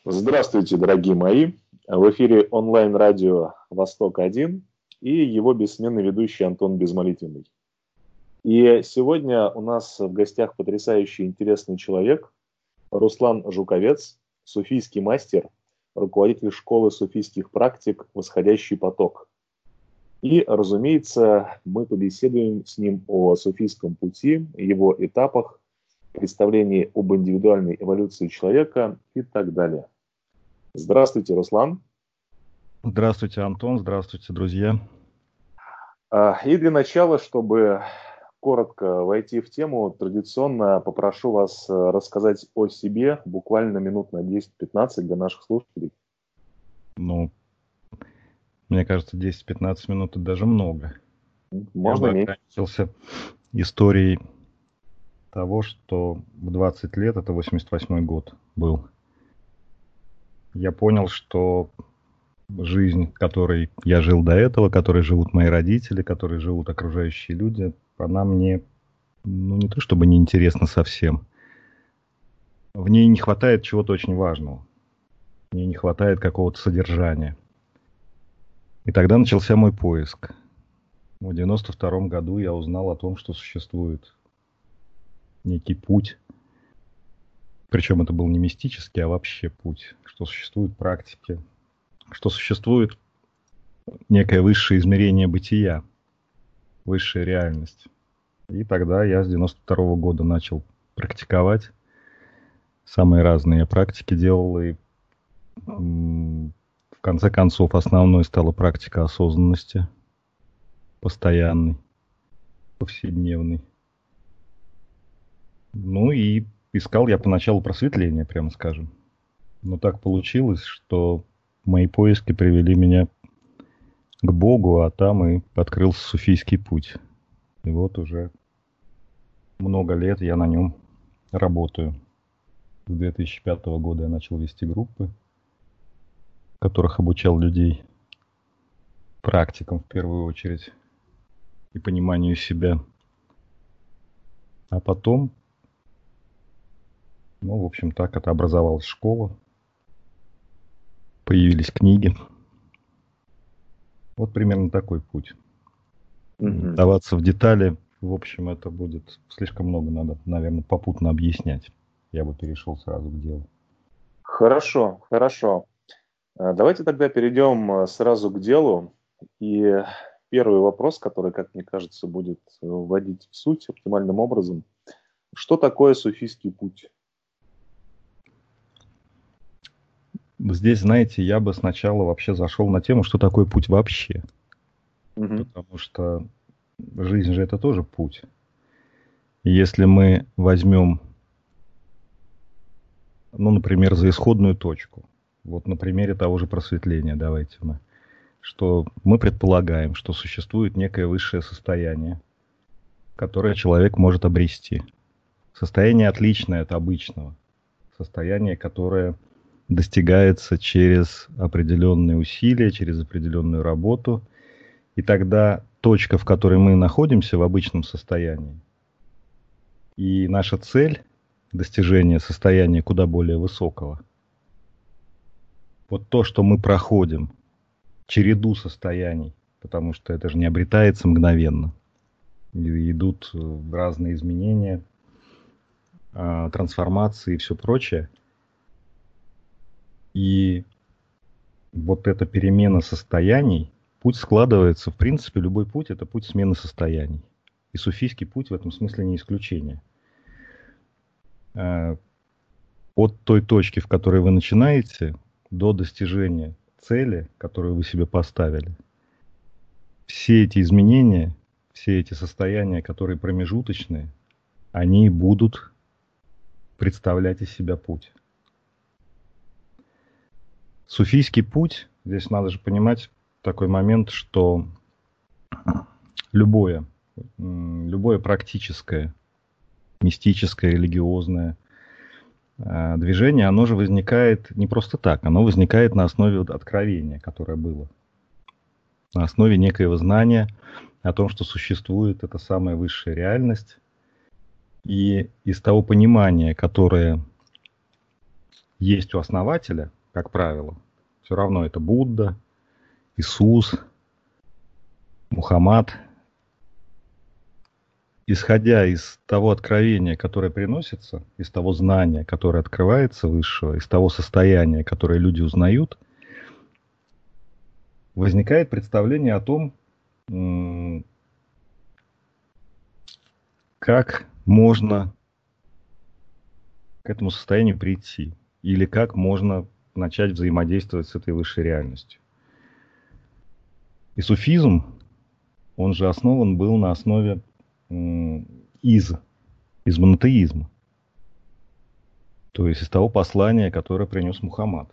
Здравствуйте, дорогие мои! В эфире онлайн-радио «Восток-1» и его бессменный ведущий Антон Безмолитвенный. И сегодня у нас в гостях потрясающий интересный человек Руслан Жуковец, суфийский мастер, руководитель школы суфийских практик «Восходящий поток». И, разумеется, мы побеседуем с ним о суфийском пути, его этапах, представлении об индивидуальной эволюции человека и так далее. Здравствуйте, Руслан. Здравствуйте, Антон. Здравствуйте, друзья. И для начала, чтобы коротко войти в тему, традиционно попрошу вас рассказать о себе буквально минут на 10-15 для наших слушателей. Мне кажется, 10-15 минут — это даже много. Можно Я бы меньше. ограничился историей того, что в 20 лет, это 88-й год был, я понял, что жизнь, которой я жил до этого, которой живут мои родители, которой живут окружающие люди, она мне, не то чтобы неинтересна совсем. В ней не хватает чего-то очень важного. В ней не хватает какого-то содержания. И тогда начался мой поиск. В 92-м году я узнал о том, что существует некий путь. Причем это был не мистический, а вообще путь. Что существуют практики. Что существует некое высшее измерение бытия. Высшая реальность. И тогда я с 92-го года начал практиковать. Самые разные практики делал. И в конце концов основной стала практика осознанности. Постоянный, повседневный. И искал я поначалу просветления, прямо скажем. Но так получилось, что мои поиски привели меня к Богу, а там и открылся суфийский путь. И вот уже много лет я на нем работаю. С 2005 года я начал вести группы, в которых обучал людей практикам в первую очередь и пониманию себя. А потом, в общем, так это образовалась школа. Появились книги. Вот примерно такой путь. Вдаваться в детали, в общем, это будет слишком много, надо, наверное, попутно объяснять. Я бы перешел сразу к делу. Хорошо. Давайте тогда перейдем сразу к делу. И первый вопрос, который, как мне кажется, будет вводить в суть оптимальным образом. Что такое суфийский путь? Здесь, знаете, я бы сначала вообще зашел на тему, что такое путь вообще. Потому что жизнь же это тоже путь. И если мы возьмем, например, за исходную точку, вот на примере того же просветления давайте что мы предполагаем, что существует некое высшее состояние, которое человек может обрести. Состояние отличное от обычного. Состояние, которое достигается через определенные усилия, через определенную работу. И тогда точка, в которой мы находимся в обычном состоянии, и наша цель – достижение состояния куда более высокого. Вот то, что мы проходим, череду состояний, потому что это же не обретается мгновенно. Идут разные изменения, трансформации и все прочее. И вот эта перемена состояний, путь складывается, в принципе, любой путь – это путь смены состояний. И суфийский путь в этом смысле не исключение. От той точки, в которой вы начинаете, до достижения цели, которую вы себе поставили, все эти изменения, все эти состояния, которые промежуточные, они будут представлять из себя путь. Суфийский путь, здесь надо же понимать такой момент, что любое практическое, мистическое, религиозное движение, оно же возникает не просто так, оно возникает на основе откровения, которое было. На основе некоего знания о том, что существует эта самая высшая реальность. И из того понимания, которое есть у основателя, как правило, все равно это Будда, Иисус, Мухаммад. Исходя из того откровения, которое приносится, из того знания, которое открывается высшего, из того состояния, которое люди узнают, возникает представление о том, как можно к этому состоянию прийти, или как можно начать взаимодействовать с этой высшей реальностью. И суфизм, он же основан был на основе из монотеизма, то есть из того послания, которое принес Мухаммад.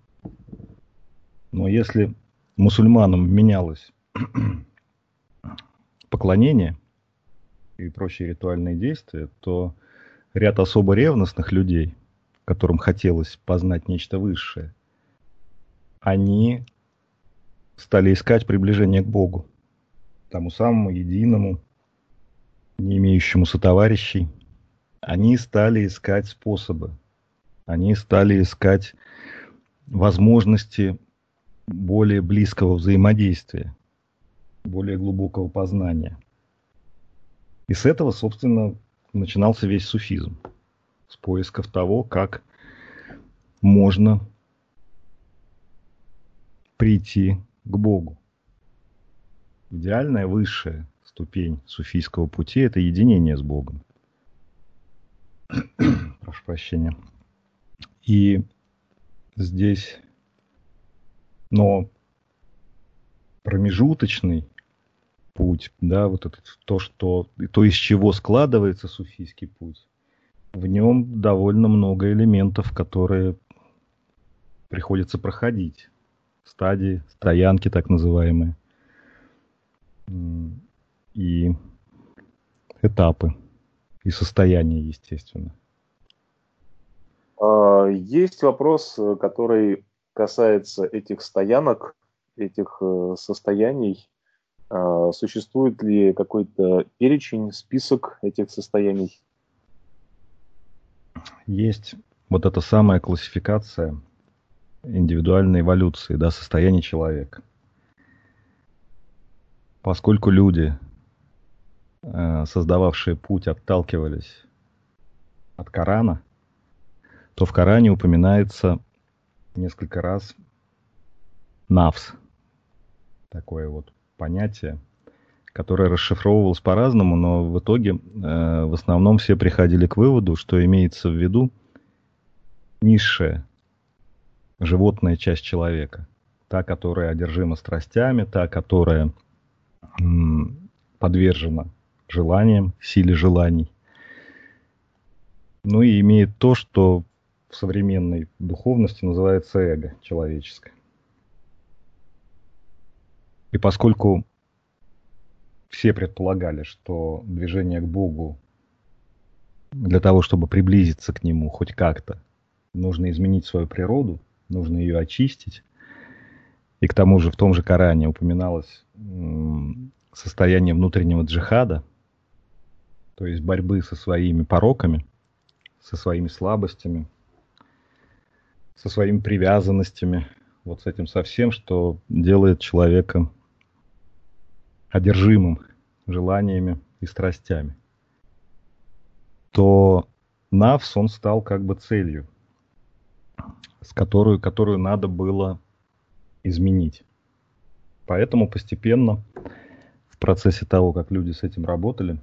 Но если мусульманам менялось поклонение и прочие ритуальные действия, то ряд особо ревностных людей, которым хотелось познать нечто высшее, они стали искать приближение к Богу, тому самому единому, не имеющему сотоварищей. Они стали искать способы, они стали искать возможности более близкого взаимодействия, более глубокого познания. И с этого, собственно, начинался весь суфизм. С поисков того, как можно прийти к Богу. Идеальная высшая ступень суфийского пути – это единение с Богом. Прошу прощения. И здесь, но промежуточный путь, да, вот это то, из чего складывается суфийский путь, в нем довольно много элементов, которые приходится проходить. Стадии, стоянки так называемые. И этапы. И состояния, естественно. Есть вопрос, который касается этих стоянок, этих состояний. Существует ли какой-то перечень, список этих состояний? Есть вот эта самая классификация индивидуальной эволюции, да, состояния человека. Поскольку люди, создававшие путь, отталкивались от Корана, то в Коране упоминается несколько раз нафс. Такое вот понятие, которое расшифровывалось по-разному, но в итоге в основном все приходили к выводу, что имеется в виду низшая животная часть человека. Та, которая одержима страстями, та, которая подвержена желаниям, силе желаний. Ну и имеет то, что в современной духовности называется эго человеческое. И поскольку все предполагали, что движение к Богу для того, чтобы приблизиться к Нему хоть как-то, нужно изменить свою природу, нужно ее очистить. И к тому же в том же Коране упоминалось состояние внутреннего джихада, то есть борьбы со своими пороками, со своими слабостями, со своими привязанностями, вот с этим совсем, что делает человека одержимым желаниями и страстями, то нафс, он стал как бы целью, которую надо было изменить. Поэтому постепенно в процессе того, как люди с этим работали,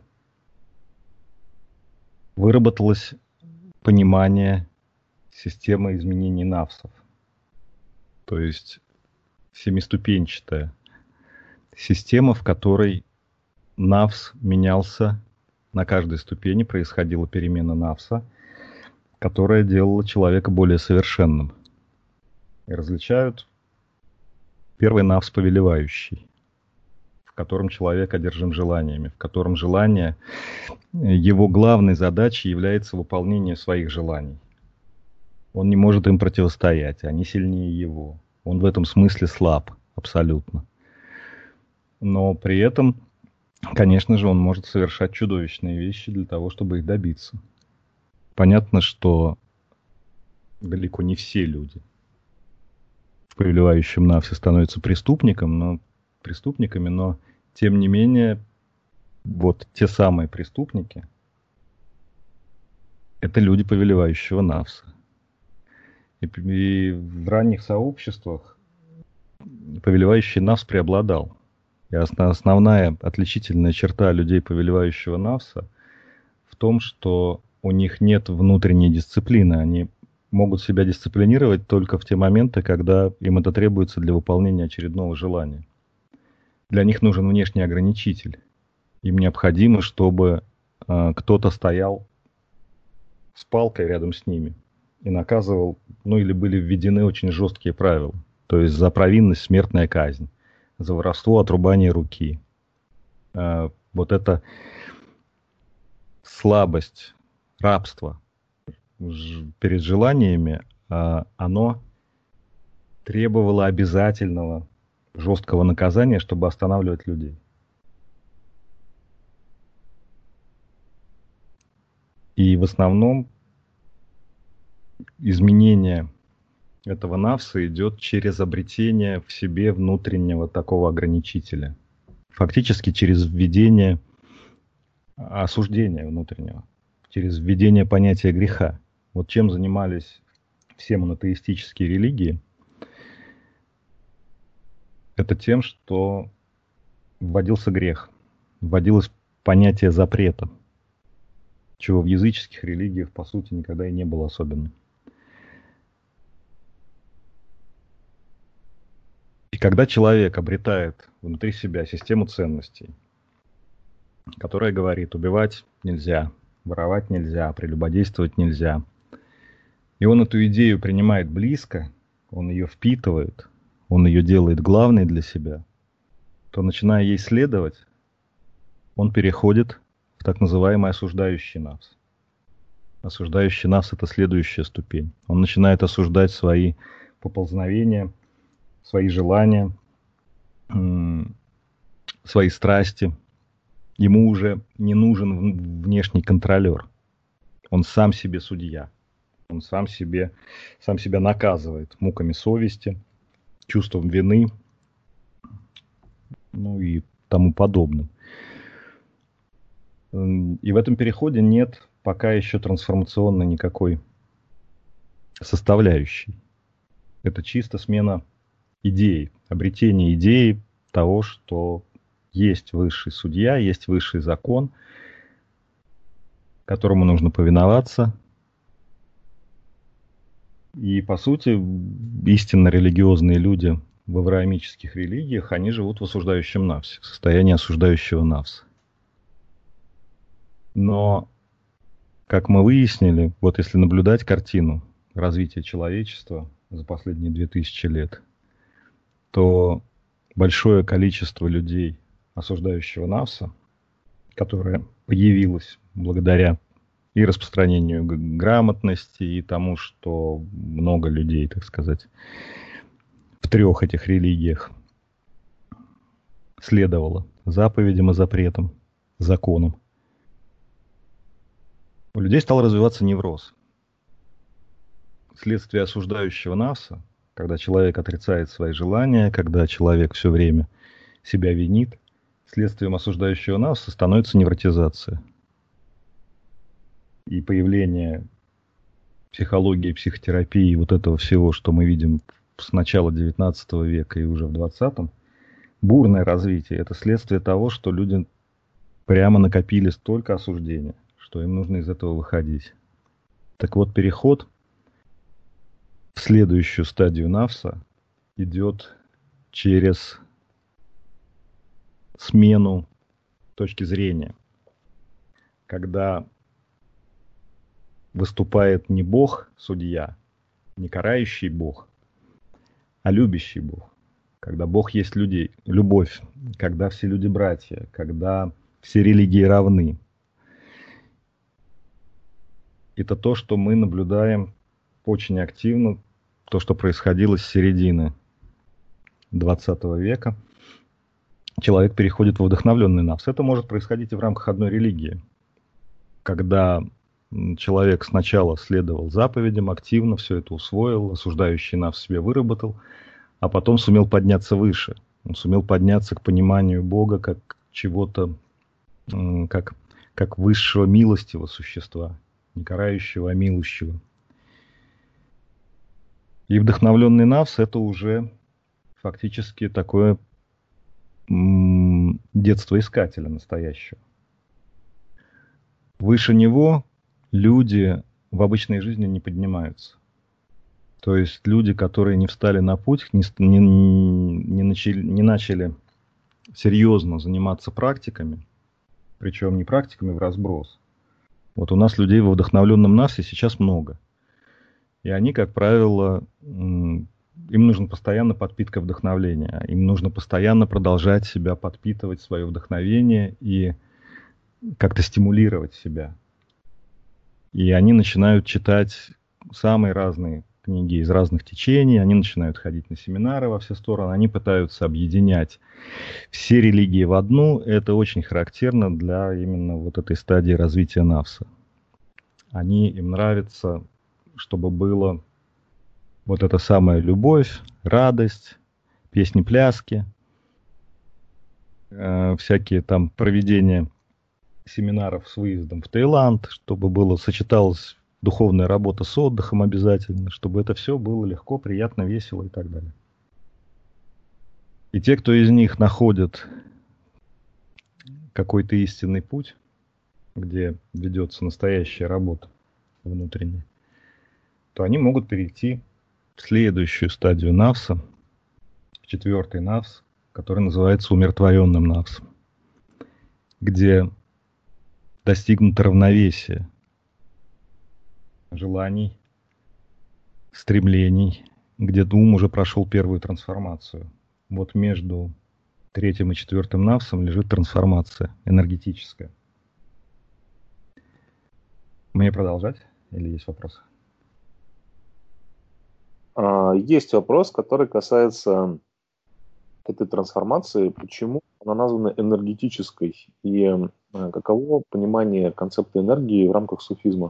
выработалось понимание системы изменений нафсов. То есть семиступенчатая система, в которой нафс менялся на каждой ступени, происходила перемена нафса, которая делала человека более совершенным. И различают первый нафс повелевающий, в котором человек одержим желаниями, в котором желание, его главной задачей является выполнение своих желаний. Он не может им противостоять, они сильнее его. Он в этом смысле слаб, абсолютно. Но при этом, конечно же, он может совершать чудовищные вещи для того, чтобы их добиться. Понятно, что далеко не все люди в повелевающем навсе становятся преступниками, но тем не менее вот те самые преступники — это люди повелевающего навса. И в ранних сообществах повелевающий навс преобладал. И основная отличительная черта людей повелевающего навса в том, что у них нет внутренней дисциплины. Они могут себя дисциплинировать только в те моменты, когда им это требуется для выполнения очередного желания. Для них нужен внешний ограничитель. Им необходимо, чтобы кто-то стоял с палкой рядом с ними и наказывал, или были введены очень жесткие правила. То есть за провинность смертная казнь, за воровство отрубание руки. Вот эта слабость, рабство перед желаниями, оно требовало обязательного жесткого наказания, чтобы останавливать людей. И в основном изменение этого навса идет через обретение в себе внутреннего такого ограничителя. Фактически через введение осуждения внутреннего, через введение понятия греха. Вот чем занимались все монотеистические религии, это тем, что вводился грех, вводилось понятие запрета, чего в языческих религиях, по сути, никогда и не было особенно. И когда человек обретает внутри себя систему ценностей, которая говорит, убивать нельзя, воровать нельзя, прелюбодействовать нельзя, и он эту идею принимает близко, он ее впитывает, он ее делает главной для себя, то, начиная ей следовать, он переходит в так называемый осуждающий навс. Осуждающий навс — это следующая ступень. Он начинает осуждать свои поползновения, свои желания, свои страсти. Ему уже не нужен внешний контролер. Он сам себе судья. Он сам себя наказывает муками совести, чувством вины, и тому подобным. И в этом переходе нет пока еще трансформационной никакой составляющей. Это чисто смена идей, обретение идеи того, что есть высший судья, есть высший закон, которому нужно повиноваться. И, по сути, истинно религиозные люди в авраамических религиях, они живут в осуждающем навсе, в состоянии осуждающего навса. Но, как мы выяснили, вот если наблюдать картину развития человечества за последние 2000 лет, то большое количество людей осуждающего навса, которое появилось благодаря и распространению грамотности, и тому, что много людей, так сказать, в 3 этих религиях следовало заповедям и запретам, законам. У людей стал развиваться невроз. Вследствие осуждающего навса, когда человек отрицает свои желания, когда человек все время себя винит, следствием осуждающего навса становится невротизация. И появление психологии, психотерапии, вот этого всего, что мы видим с начала XIX века и уже в XX, бурное развитие, это следствие того, что люди прямо накопили столько осуждения, что им нужно из этого выходить. Так вот, переход в следующую стадию навса идет через смену точки зрения, когда выступает не Бог, судья, не карающий Бог, а любящий Бог. Когда Бог есть людей, любовь, когда все люди братья, когда все религии равны. Это то, что мы наблюдаем очень активно, то, что происходило с середины 20 века. Человек переходит в вдохновленный навс. Это может происходить и в рамках одной религии, когда человек сначала следовал заповедям, активно все это усвоил, осуждающий нав в себе выработал, а потом сумел подняться выше. Он сумел подняться к пониманию Бога как чего-то, как высшего милостивого существа, не карающего, а милующего. И вдохновленный Навс — это уже фактически такое детство искателя настоящего. Выше него люди в обычной жизни не поднимаются. То есть люди, которые не встали на путь, не начали серьезно заниматься практиками, причем не практиками в разброс. Вот у нас людей во вдохновленном Навсе сейчас много. И они, как правило, им нужна постоянно подпитка вдохновления. Им нужно постоянно продолжать себя подпитывать, свое вдохновение и как-то стимулировать себя. И они начинают читать самые разные книги из разных течений, они начинают ходить на семинары во все стороны, они пытаются объединять все религии в одну. Это очень характерно для именно вот этой стадии развития Навса. Им нравится, чтобы было вот эта самая любовь, радость, песни-пляски, всякие там проведения семинаров с выездом в Таиланд, чтобы сочеталась духовная работа с отдыхом обязательно, чтобы это все было легко, приятно, весело и так далее. И те, кто из них находит какой-то истинный путь, где ведется настоящая работа внутренняя, то они могут перейти в следующую стадию Навса, четвертый Навс, который называется умиротворенным Навсом, где достигнуто равновесие желаний, стремлений, где ум уже прошел первую трансформацию. Вот между третьим и четвертым Навсом лежит трансформация энергетическая. Мне продолжать или есть вопросы? Есть вопрос, который касается этой трансформации. Почему она названа энергетической? И каково понимание концепта энергии в рамках суфизма?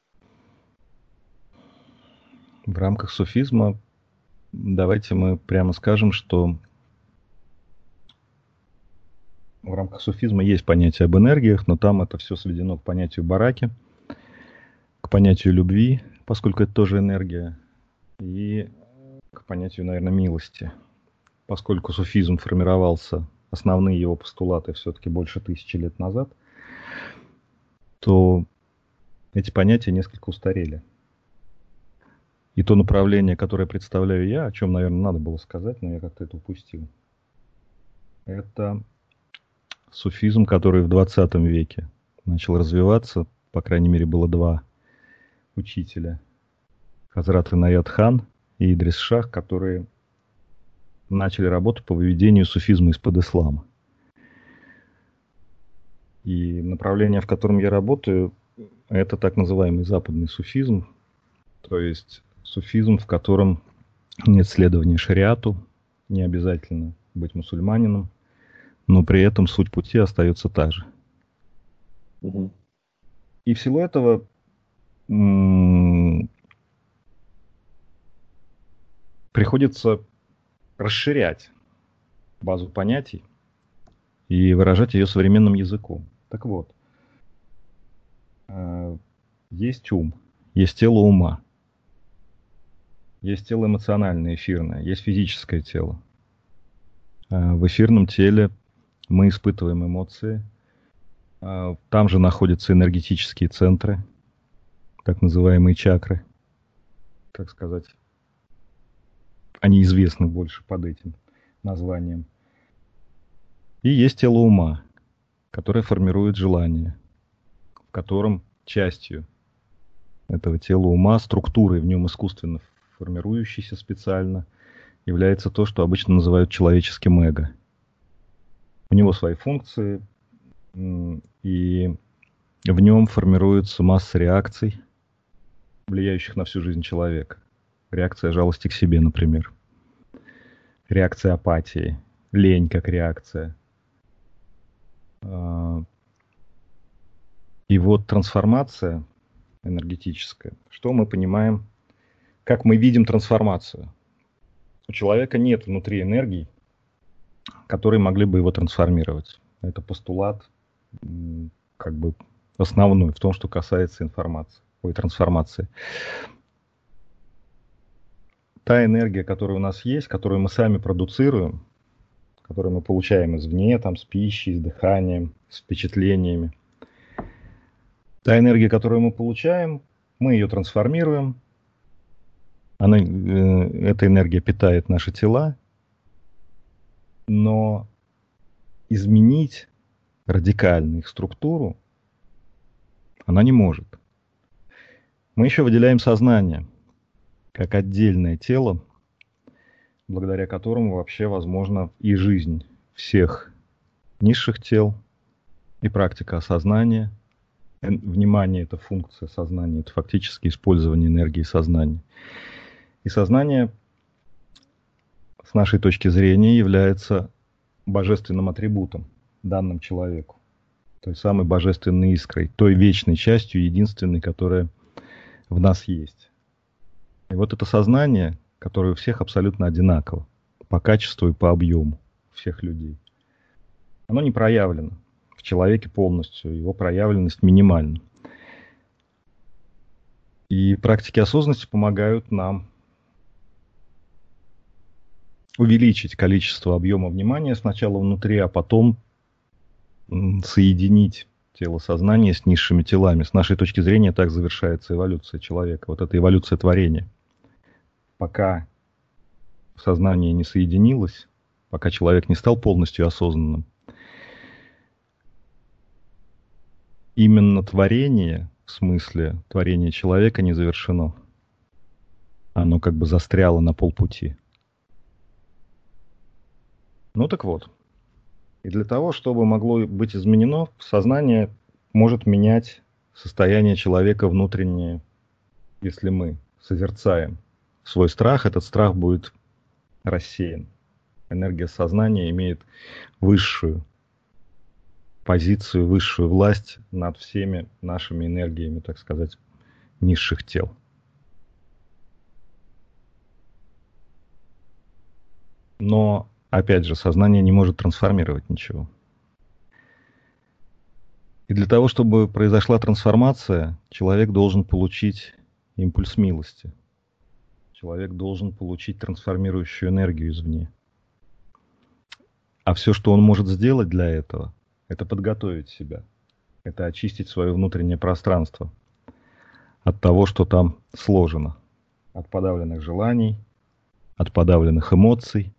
В рамках суфизма давайте мы прямо скажем, что в рамках суфизма есть понятие об энергиях, но там это все сведено к понятию бараки, к понятию любви, поскольку это тоже энергия, и к понятию, наверное, милости. Поскольку суфизм формировался, основные его постулаты все-таки больше 1000 лет назад, то эти понятия несколько устарели. И то направление, которое представляю я, о чем, наверное, надо было сказать, но я как-то это упустил, это суфизм, который в 20 веке начал развиваться. По крайней мере, было два учителя. Хазрат Инаят хан и Идрис Шах, которые начали работу по выведению суфизма из-под ислама. И направление, в котором я работаю, это так называемый западный суфизм, то есть суфизм, в котором нет следования шариату, не обязательно быть мусульманином, но при этом суть пути остается та же. Угу. И в силу этого приходится расширять базу понятий и выражать ее современным языком. Так вот, есть ум, есть тело ума, есть тело эмоциональное, эфирное, есть физическое тело. В эфирном теле мы испытываем эмоции. Там же находятся энергетические центры, так называемые чакры, так сказать. Они известны больше под этим названием. И есть тело ума, которое формирует желание, в котором частью этого тела ума, структурой в нем искусственно формирующейся специально, является то, что обычно называют человеческим эго. У него свои функции, и в нем формируется масса реакций, влияющих на всю жизнь человека. Реакция жалости к себе, например. Реакция апатии, лень как реакция. И вот трансформация энергетическое. Что мы понимаем, как мы видим трансформацию? У человека нет внутри энергий, которые могли бы его трансформировать. Это постулат как бы основной в том, что касается трансформации. Та энергия, которая у нас есть, которую мы сами продуцируем, которую мы получаем извне, там, с пищей, с дыханием, с впечатлениями. Та энергия, которую мы получаем, мы ее трансформируем. Эта энергия питает наши тела, но изменить радикально их структуру она не может. Мы еще выделяем сознание как отдельное тело, благодаря которому вообще возможна и жизнь всех низших тел, и практика осознания. Внимание — это функция сознания, это фактически использование энергии сознания. И сознание, с нашей точки зрения, является божественным атрибутом, данным человеку. Той самой божественной искрой, той вечной частью, единственной, которая в нас есть. И вот это сознание, которое у всех абсолютно одинаково, по качеству и по объему всех людей, оно не проявлено в человеке полностью, его проявленность минимальна. И практики осознанности помогают нам увеличить количество объема внимания сначала внутри, а потом соединить тело сознания с низшими телами. С нашей точки зрения так завершается эволюция человека. Вот это эволюция творения. Пока сознание не соединилось, пока человек не стал полностью осознанным, именно творение, в смысле творение человека, не завершено. Оно как бы застряло на полпути. Ну так вот. И для того, чтобы могло быть изменено, сознание может менять состояние человека внутреннее. Если мы созерцаем свой страх, этот страх будет рассеян. Энергия сознания имеет высшую позицию, высшую власть над всеми нашими энергиями, так сказать, низших тел. Но, опять же, сознание не может трансформировать ничего. И для того, чтобы произошла трансформация, человек должен получить импульс милости. Человек должен получить трансформирующую энергию извне. А все, что он может сделать для этого, это подготовить себя. Это очистить свое внутреннее пространство от того, что там сложено. От подавленных желаний, от подавленных эмоций.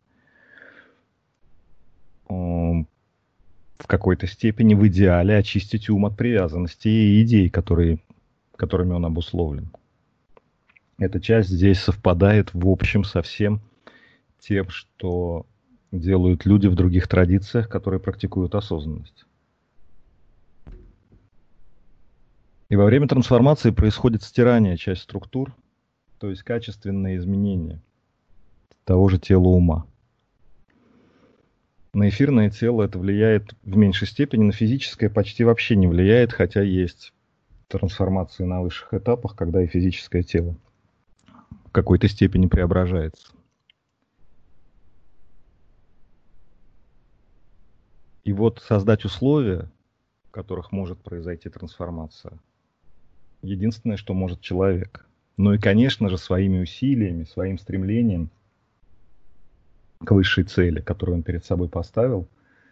В какой-то степени, в идеале, очистить ум от привязанностей и идей, которыми он обусловлен. Эта часть здесь совпадает в общем со всем тем, что делают люди в других традициях, которые практикуют осознанность. И во время трансформации происходит стирание часть структур, то есть качественные изменения того же тела ума. На эфирное тело это влияет в меньшей степени, на физическое почти вообще не влияет, хотя есть трансформации на высших этапах, когда и физическое тело в какой-то степени преображается. И вот создать условия, в которых может произойти трансформация, единственное, что может человек. Ну и, конечно же, своими усилиями, своим стремлением к высшей цели, которую он перед собой поставил,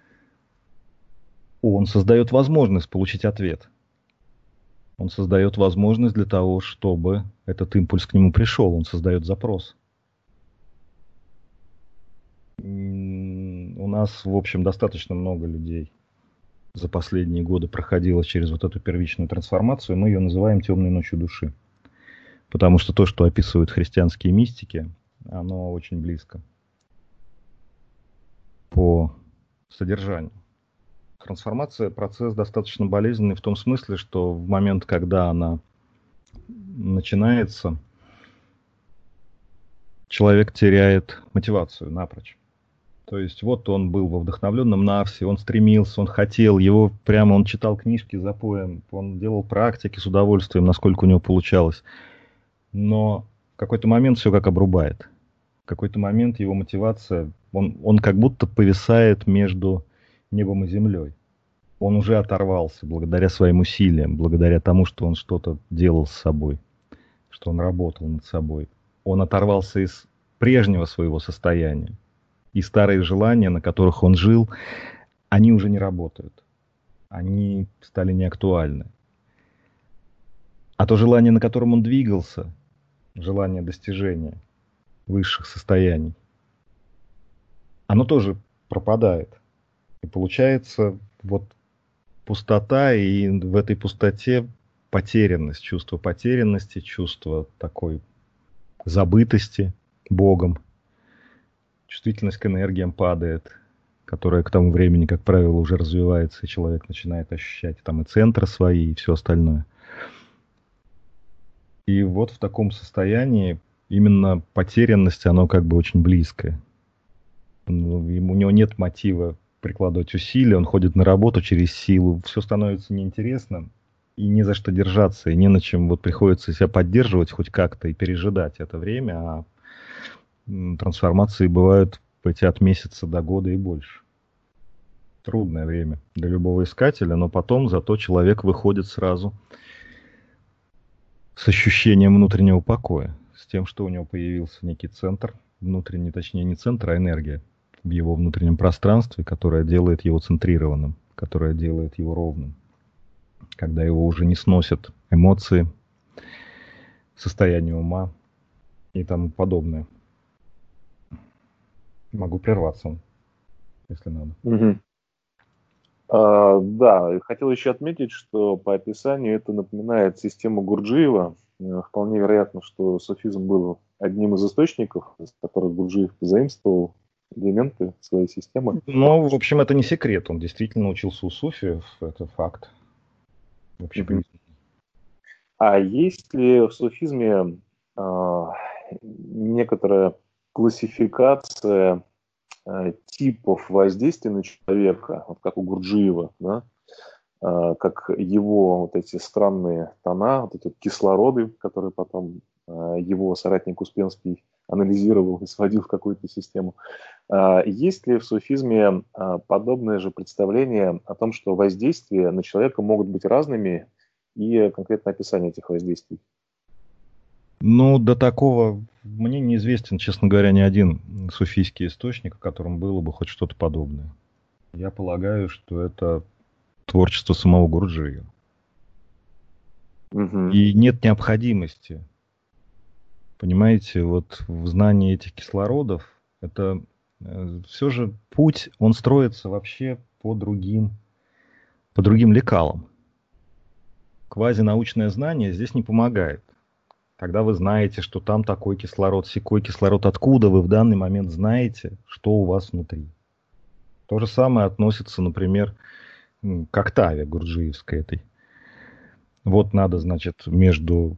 он создает возможность получить ответ. Он создает возможность для того, чтобы этот импульс к нему пришел. Он создает запрос. У нас, в общем, достаточно много людей за последние годы проходило через вот эту первичную трансформацию. Мы ее называем темной ночью души. Потому что то, что описывают христианские мистики, оно очень близко по содержанию. Трансформация — процесс достаточно болезненный в том смысле, что в момент, когда она начинается, человек теряет мотивацию напрочь. То есть вот он был во вдохновленном навсе, он стремился, он хотел, его прямо он читал книжки запоем, он делал практики с удовольствием, насколько у него получалось. Но в какой-то момент все как обрубает. В какой-то момент его мотивация, он как будто повисает между небом и землей. Он уже оторвался благодаря своим усилиям, благодаря тому, что он что-то делал с собой, что он работал над собой. Он оторвался из прежнего своего состояния. И старые желания, на которых он жил, они уже не работают. Они стали неактуальны. А то желание, на котором он двигался, желание достижения высших состояний, оно тоже пропадает. И получается вот пустота, и в этой пустоте потерянность, чувство потерянности, чувство такой забытости Богом. Чувствительность к энергиям падает, которая к тому времени, как правило, уже развивается, и человек начинает ощущать там и центры свои, и все остальное. И вот в таком состоянии именно потерянность, оно как бы очень близкое. У него нет мотива прикладывать усилия, он ходит на работу через силу, все становится неинтересно, и не за что держаться, и не на чем вот приходится себя поддерживать хоть как-то и пережидать это время, а трансформации бывают эти от месяца до года и больше. Трудное время для любого искателя, но потом зато человек выходит сразу с ощущением внутреннего покоя, с тем, что у него появился некий центр, внутренний, точнее не центр, а энергия в его внутреннем пространстве, которая делает его центрированным, которая делает его ровным, когда его уже не сносят эмоции, состояние ума и тому подобное. Могу прерваться, если надо. Угу. Да, хотел еще отметить, что по описанию это напоминает систему Гурджиева. Вполне вероятно, что суфизм был одним из источников, из которых Гурджиев позаимствовал элементы своей системы. Ну, в общем, это не секрет. Он действительно учился у суфиев, это факт. А есть ли в суфизме некоторая классификация типов воздействия на человека, вот как у Гурджиева, да? Как его вот эти странные тона, вот эти кислороды, которые потом его соратник Успенский анализировал и сводил в какую-то систему. Есть ли в суфизме подобное же представление о том, что воздействия на человека могут быть разными, и конкретное описание этих воздействий? Ну, до такого мне неизвестен, честно говоря, ни один суфийский источник, в котором было бы хоть что-то подобное. Я полагаю, что это творчество самого Гурджиева. Угу. И нет необходимости, понимаете, вот в знании этих кислородов, это все же путь, он строится вообще по другим лекалам. Квазинаучное знание здесь не помогает. Когда вы знаете, что там такой кислород, сякой кислород, откуда вы в данный момент знаете, что у вас внутри. То же самое относится, например, к октаве гурджиевской этой. Вот надо, значит, между...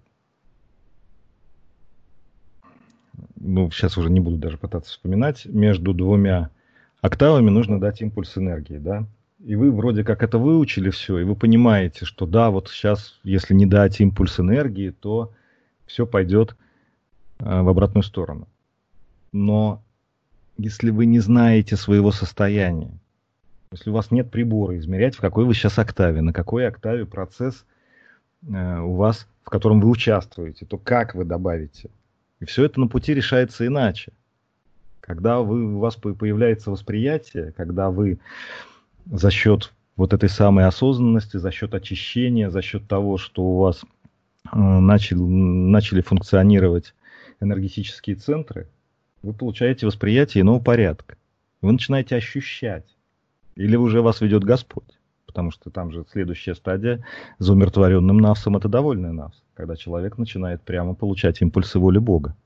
Ну, сейчас уже не буду даже пытаться вспоминать. Между двумя октавами нужно дать импульс энергии, да? И вы вроде как это выучили все, и вы понимаете, что да, вот сейчас, если не дать импульс энергии, то все пойдет в обратную сторону. Но если вы не знаете своего состояния, если у вас нет прибора измерять, в какой вы сейчас октаве, на какой октаве процесс у вас, в котором вы участвуете, то как вы добавите? И все это на пути решается иначе. Когда у вас появляется восприятие, когда вы за счет вот этой самой осознанности, за счет очищения, за счет того, что у вас начали функционировать энергетические центры, вы получаете восприятие иного порядка. Вы начинаете ощущать. Или уже вас ведет Господь. Потому что там же следующая стадия за умиротворенным навсом — это довольный навс, когда человек начинает прямо получать импульсы воли Бога.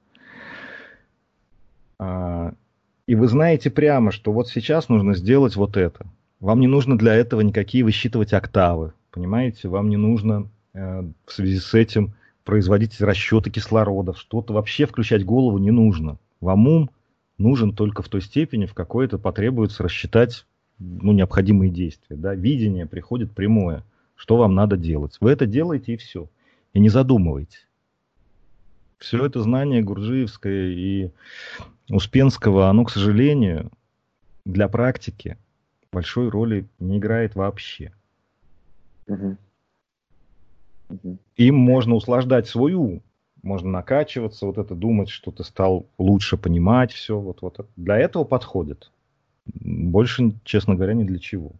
И вы знаете прямо, что вот сейчас нужно сделать вот это. Вам не нужно для этого никакие высчитывать октавы. Понимаете? Вам не нужно в связи с этим производить расчеты кислородов. Что-то вообще включать голову не нужно. Вам ум нужен только в той степени, в какой это потребуется рассчитать необходимые действия. Да? Видение приходит прямое, что вам надо делать. Вы это делаете и все. И не задумывайте. Все это знание Гурджиевское и Успенского, оно, к сожалению, для практики большой роли не играет вообще. Им можно услаждать свой ум, можно накачиваться, вот это думать, что ты стал лучше понимать все. Вот для этого подходит. Больше, честно говоря, ни для чего.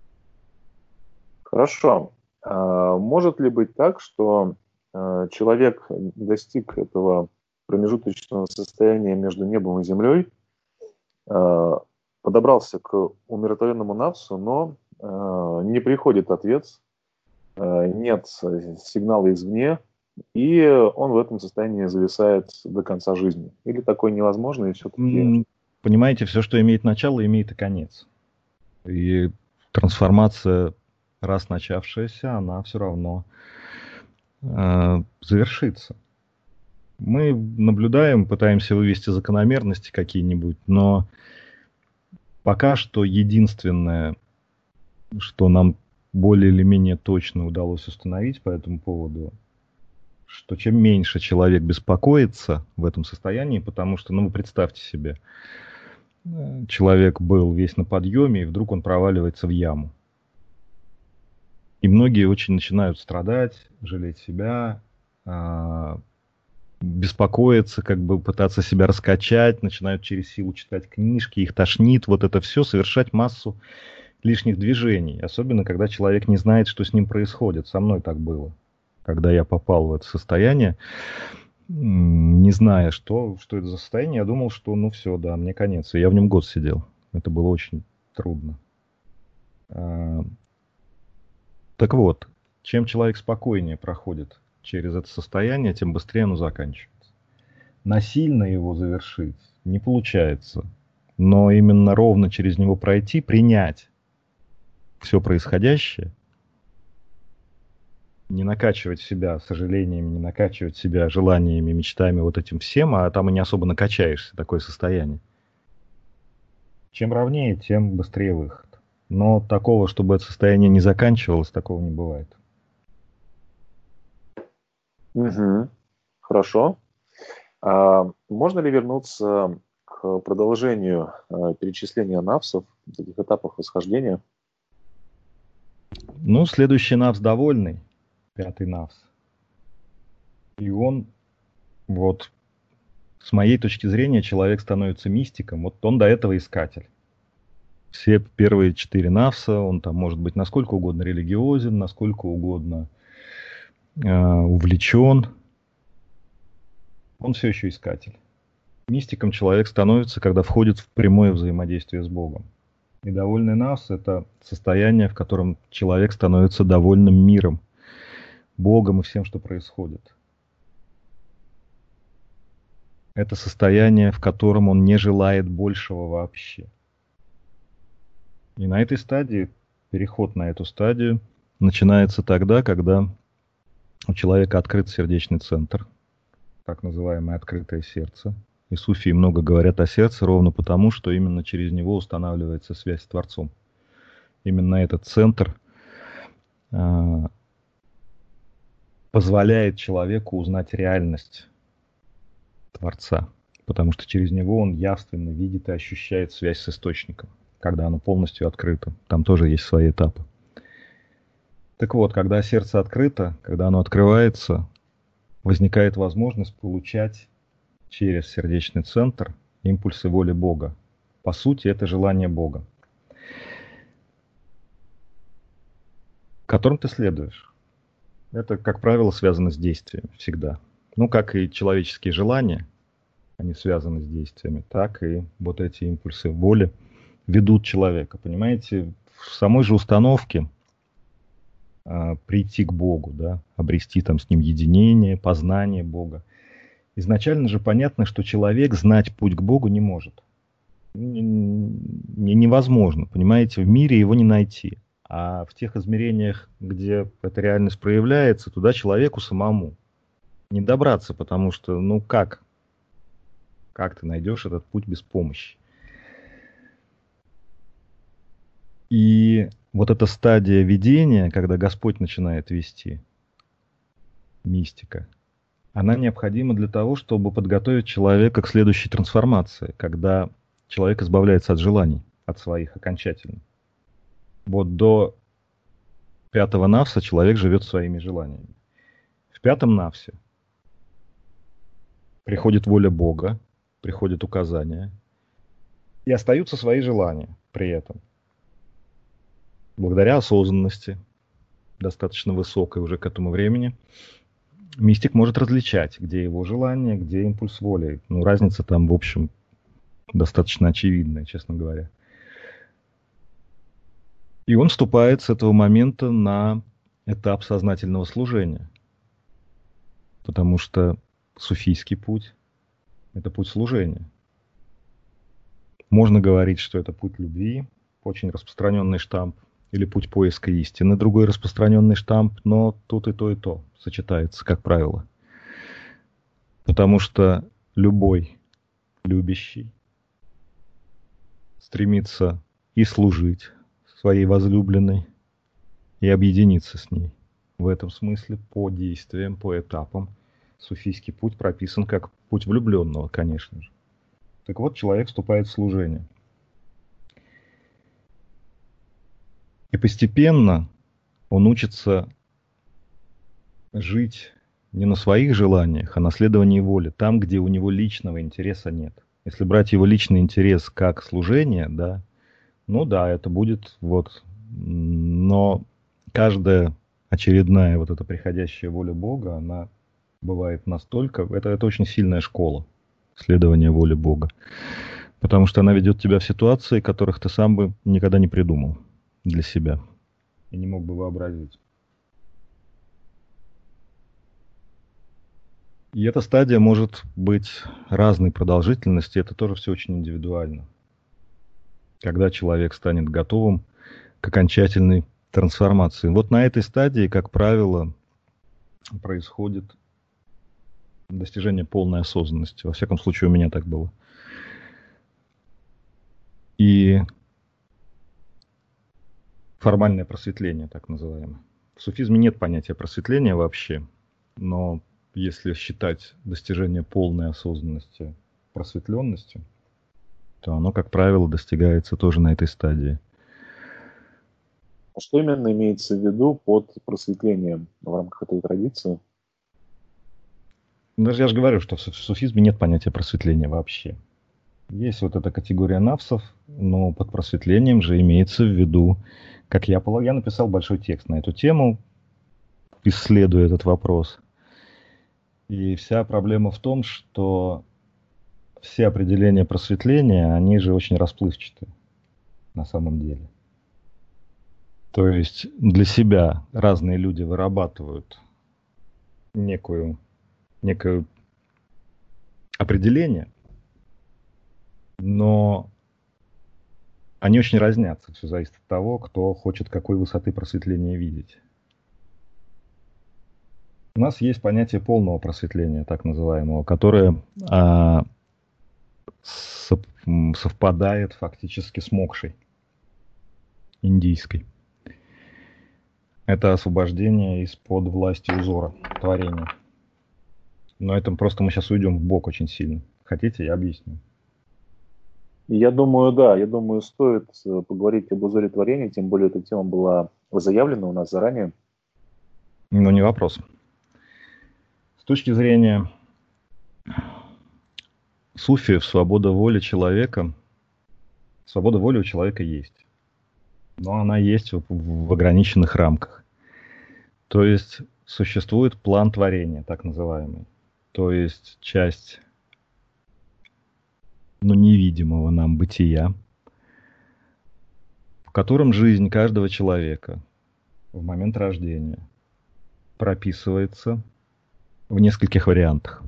Хорошо. Может ли быть так, что человек достиг этого промежуточного состояния между небом и землей, подобрался к умиротворенному навсу, но не приходит ответ, нет сигнала извне, и он в этом состоянии зависает до конца жизни? Или такое невозможно, и все-таки... Понимаете, все, что имеет начало, имеет и конец. И трансформация, раз начавшаяся, она все равно завершится. Мы наблюдаем, пытаемся вывести закономерности какие-нибудь, но пока что единственное, что нам более или менее точно удалось установить по этому поводу, что чем меньше человек беспокоится в этом состоянии, потому что, вы представьте себе, человек был весь на подъеме, и вдруг он проваливается в яму. И многие очень начинают страдать, жалеть себя, беспокоиться, пытаться себя раскачать, начинают через силу читать книжки, их тошнит, вот это все, совершать массу лишних движений. Особенно, когда человек не знает, что с ним происходит. Со мной так было. Когда я попал в это состояние, не зная, что это за состояние, я думал, что все, да, мне конец. И я в нем год сидел. Это было очень трудно. Так вот, чем человек спокойнее проходит через это состояние, тем быстрее оно заканчивается. Насильно его завершить не получается. Но именно ровно через него пройти, принять все происходящее, не накачивать себя сожалениями, не накачивать себя желаниями, мечтами, вот этим всем, а там и не особо накачаешься, такое состояние. Чем ровнее, тем быстрее выход. Но такого, чтобы это состояние не заканчивалось, такого не бывает. Хорошо. Можно ли вернуться к продолжению перечисления навсов, таких этапов восхождения? Следующий навс довольный, 5-й навс. И он, с моей точки зрения, человек становится мистиком. Вот он до этого искатель. Все первые 4 навса, он там может быть насколько угодно религиозен, насколько угодно увлечен. Он все еще искатель. Мистиком человек становится, когда входит в прямое взаимодействие с Богом. И довольный навс – это состояние, в котором человек становится довольным миром, Богом и всем, что происходит. Это состояние, в котором он не желает большего вообще. И на этой стадии, переход на эту стадию, начинается тогда, когда у человека открыт сердечный центр, так называемое открытое сердце. И суфии много говорят о сердце ровно потому, что именно через него устанавливается связь с Творцом. Именно этот центр позволяет человеку узнать реальность Творца, потому что через него он явственно видит и ощущает связь с источником, когда оно полностью открыто. Там тоже есть свои этапы. Так вот, когда сердце открыто, когда оно открывается, возникает возможность получать через сердечный центр импульсы воли Бога. По сути, это желание Бога, которым ты следуешь. Это, как правило, связано с действием всегда. Как и человеческие желания, они связаны с действиями, так и вот эти импульсы воли ведут человека. Понимаете, в самой же установке прийти к Богу, да, обрести там с Ним единение, познание Бога. Изначально же понятно, что человек знать путь к Богу не может. Невозможно, понимаете, в мире его не найти. А в тех измерениях, где эта реальность проявляется, туда человеку самому не добраться, потому что, как Как ты найдешь этот путь без помощи? И вот эта стадия видения, когда Господь начинает вести, мистика, она необходима для того, чтобы подготовить человека к следующей трансформации, когда человек избавляется от желаний, от своих окончательно. Вот до пятого навса человек живет своими желаниями. В пятом навсе приходит воля Бога, приходят указания, и остаются свои желания при этом. Благодаря осознанности, достаточно высокой уже к этому времени, мистик может различать, где его желание, где импульс воли. Ну, разница там, в общем, достаточно очевидная, честно говоря. И он вступает с этого момента на этап сознательного служения. Потому что суфийский путь – это путь служения. Можно говорить, что это путь любви, очень распространенный штамп, или путь поиска истины, другой распространенный штамп, но тут и то сочетается, как правило. Потому что любой любящий стремится и служить своей возлюбленной, и объединиться с ней. В этом смысле по действиям, по этапам суфийский путь прописан как путь влюбленного, конечно же. Так вот, человек вступает в служение. И постепенно он учится жить не на своих желаниях, а на следовании воли, там, где у него личного интереса нет. Если брать его личный интерес как служение, да, ну да, это будет вот, но каждая очередная вот эта приходящая воля Бога, она бывает настолько, это очень сильная школа следования воле Бога, потому что она ведет тебя в ситуации, которых ты сам бы никогда не придумал для себя и не мог бы вообразить. И эта стадия может быть разной продолжительности, это тоже все очень индивидуально. Когда человек станет готовым к окончательной трансформации. Вот на этой стадии, как правило, происходит достижение полной осознанности. Во всяком случае, у меня так было. И формальное просветление, так называемое. В суфизме нет понятия просветления вообще, но если считать достижение полной осознанности просветленностью, то оно, как правило, достигается тоже на этой стадии. А что именно имеется в виду под просветлением в рамках этой традиции? Даже я же говорю, что в суфизме нет понятия просветления вообще. Есть вот эта категория навсов, но под просветлением же имеется в виду, как я написал большой текст на эту тему, исследуя этот вопрос. И вся проблема в том, что все определения просветления, они же очень расплывчаты на самом деле. То есть для себя разные люди вырабатывают некое определение, но они очень разнятся. Все зависит от того, кто хочет какой высоты просветления видеть. У нас есть понятие полного просветления, так называемого, которое совпадает фактически с мокшей индийской. Это освобождение из-под власти узора, творения. Но это просто мы сейчас уйдем в бок очень сильно. Хотите, я объясню? Я думаю, да. Я думаю, стоит поговорить об узоре творения, тем более эта тема была заявлена у нас заранее. Ну, не вопрос. С точки зрения суфиев, свобода воли человека, свобода воли у человека есть. Но она есть в ограниченных рамках. То есть существует план творения, так называемый. То есть часть невидимого нам бытия, в котором жизнь каждого человека в момент рождения прописывается в нескольких вариантах.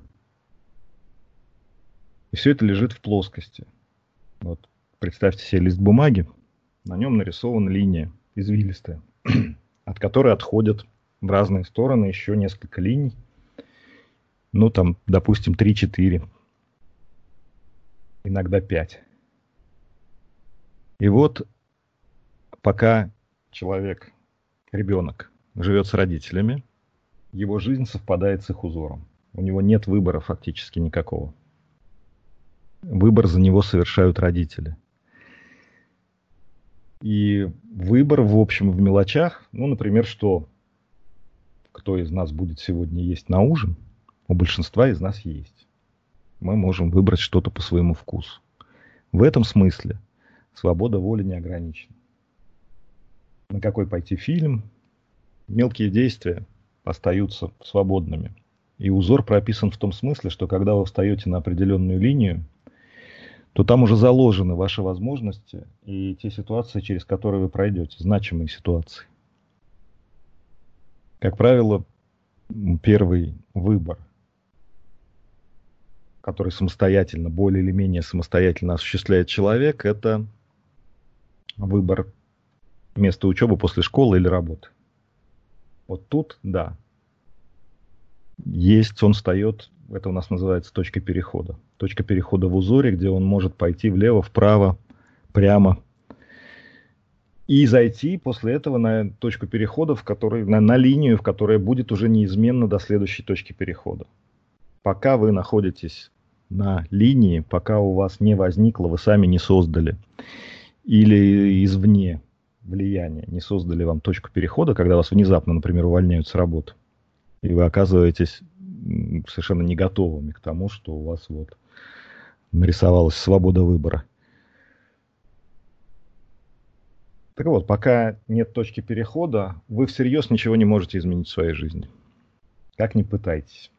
И все это лежит в плоскости. Вот представьте себе лист бумаги, на нем нарисована линия извилистая, от которой отходят в разные стороны еще несколько линий. Ну, там, допустим, 3-4. иногда 5. И вот пока человек, ребенок, живет с родителями, его жизнь совпадает с их узором. У него нет выбора фактически никакого. Выбор за него совершают родители. И выбор, в общем, в мелочах, ну, например, кто из нас будет сегодня есть на ужин, у большинства из нас есть. Мы можем выбрать что-то по своему вкусу. В этом смысле свобода воли не ограничена. На какой пойти фильм, мелкие действия остаются свободными. И узор прописан в том смысле, что когда вы встаете на определенную линию, то там уже заложены ваши возможности и те ситуации, через которые вы пройдете, значимые ситуации. Как правило, первый выбор, который самостоятельно, более или менее самостоятельно осуществляет человек, это выбор места учебы после школы или работы. Вот тут, да, он встает, это у нас называется точка перехода. Точка перехода в узоре, где он может пойти влево, вправо, прямо. И зайти после этого на точку перехода, на линию, в которой будет уже неизменно до следующей точки перехода. Пока вы находитесь на линии, пока у вас не возникло, вы сами не создали, или извне влияния не создали вам точку перехода, когда вас внезапно, например, увольняют с работы, и вы оказываетесь совершенно не готовыми к тому, что у вас вот нарисовалась свобода выбора. Так вот, пока нет точки перехода, вы всерьез ничего не можете изменить в своей жизни. Как ни пытайтесь.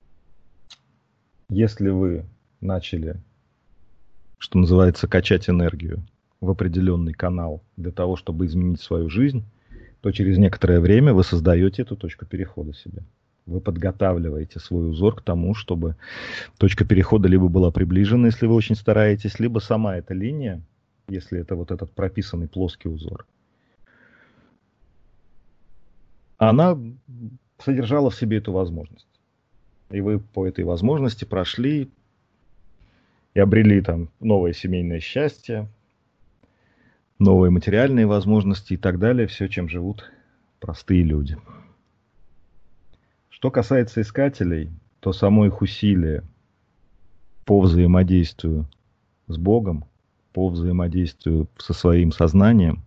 Если вы начали, что называется, качать энергию в определенный канал для того, чтобы изменить свою жизнь, то через некоторое время вы создаете эту точку перехода себе. Вы подготавливаете свой узор к тому, чтобы точка перехода либо была приближена, если вы очень стараетесь, либо сама эта линия, если это вот этот прописанный плоский узор, она содержала в себе эту возможность. И вы по этой возможности прошли и обрели там новое семейное счастье, новые материальные возможности и так далее, все, чем живут простые люди. Что касается искателей, то само их усилие по взаимодействию с Богом, по взаимодействию со своим сознанием,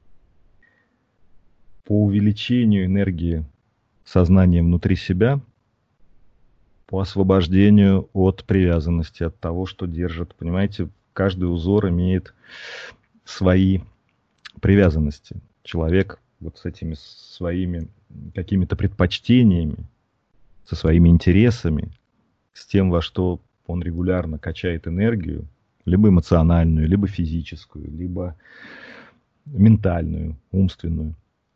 по увеличению энергии сознания внутри себя, по освобождению от привязанности, от того, что держит. Понимаете, каждый узор имеет свои привязанности. Человек вот с этими своими какими-то предпочтениями, со своими интересами, с тем, во что он регулярно качает энергию, либо эмоциональную, либо физическую, либо ментальную, умственную.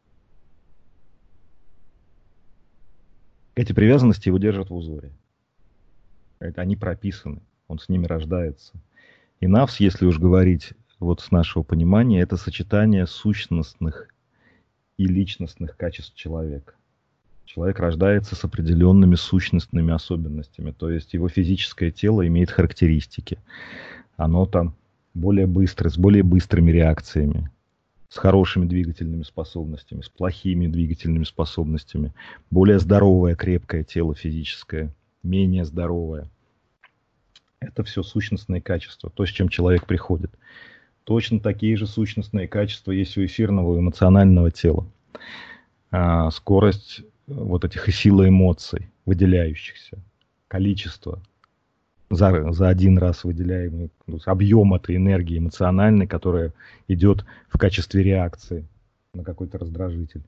Эти привязанности его держат в узоре. Они прописаны, он с ними рождается. И навс, если уж говорить вот с нашего понимания, это сочетание сущностных и личностных качеств человека. Человек рождается с определенными сущностными особенностями, то есть его физическое тело имеет характеристики. Оно там более быстрое, с более быстрыми реакциями, с хорошими двигательными способностями, с плохими двигательными способностями, более здоровое, крепкое тело физическое, менее здоровое. Это все сущностные качества, то, с чем человек приходит. Точно такие же сущностные качества есть у эфирного и эмоционального тела. Скорость вот этих и сила эмоций, выделяющихся, количество за один раз выделяемый, объем этой энергии эмоциональной, которая идет в качестве реакции на какой-то раздражитель.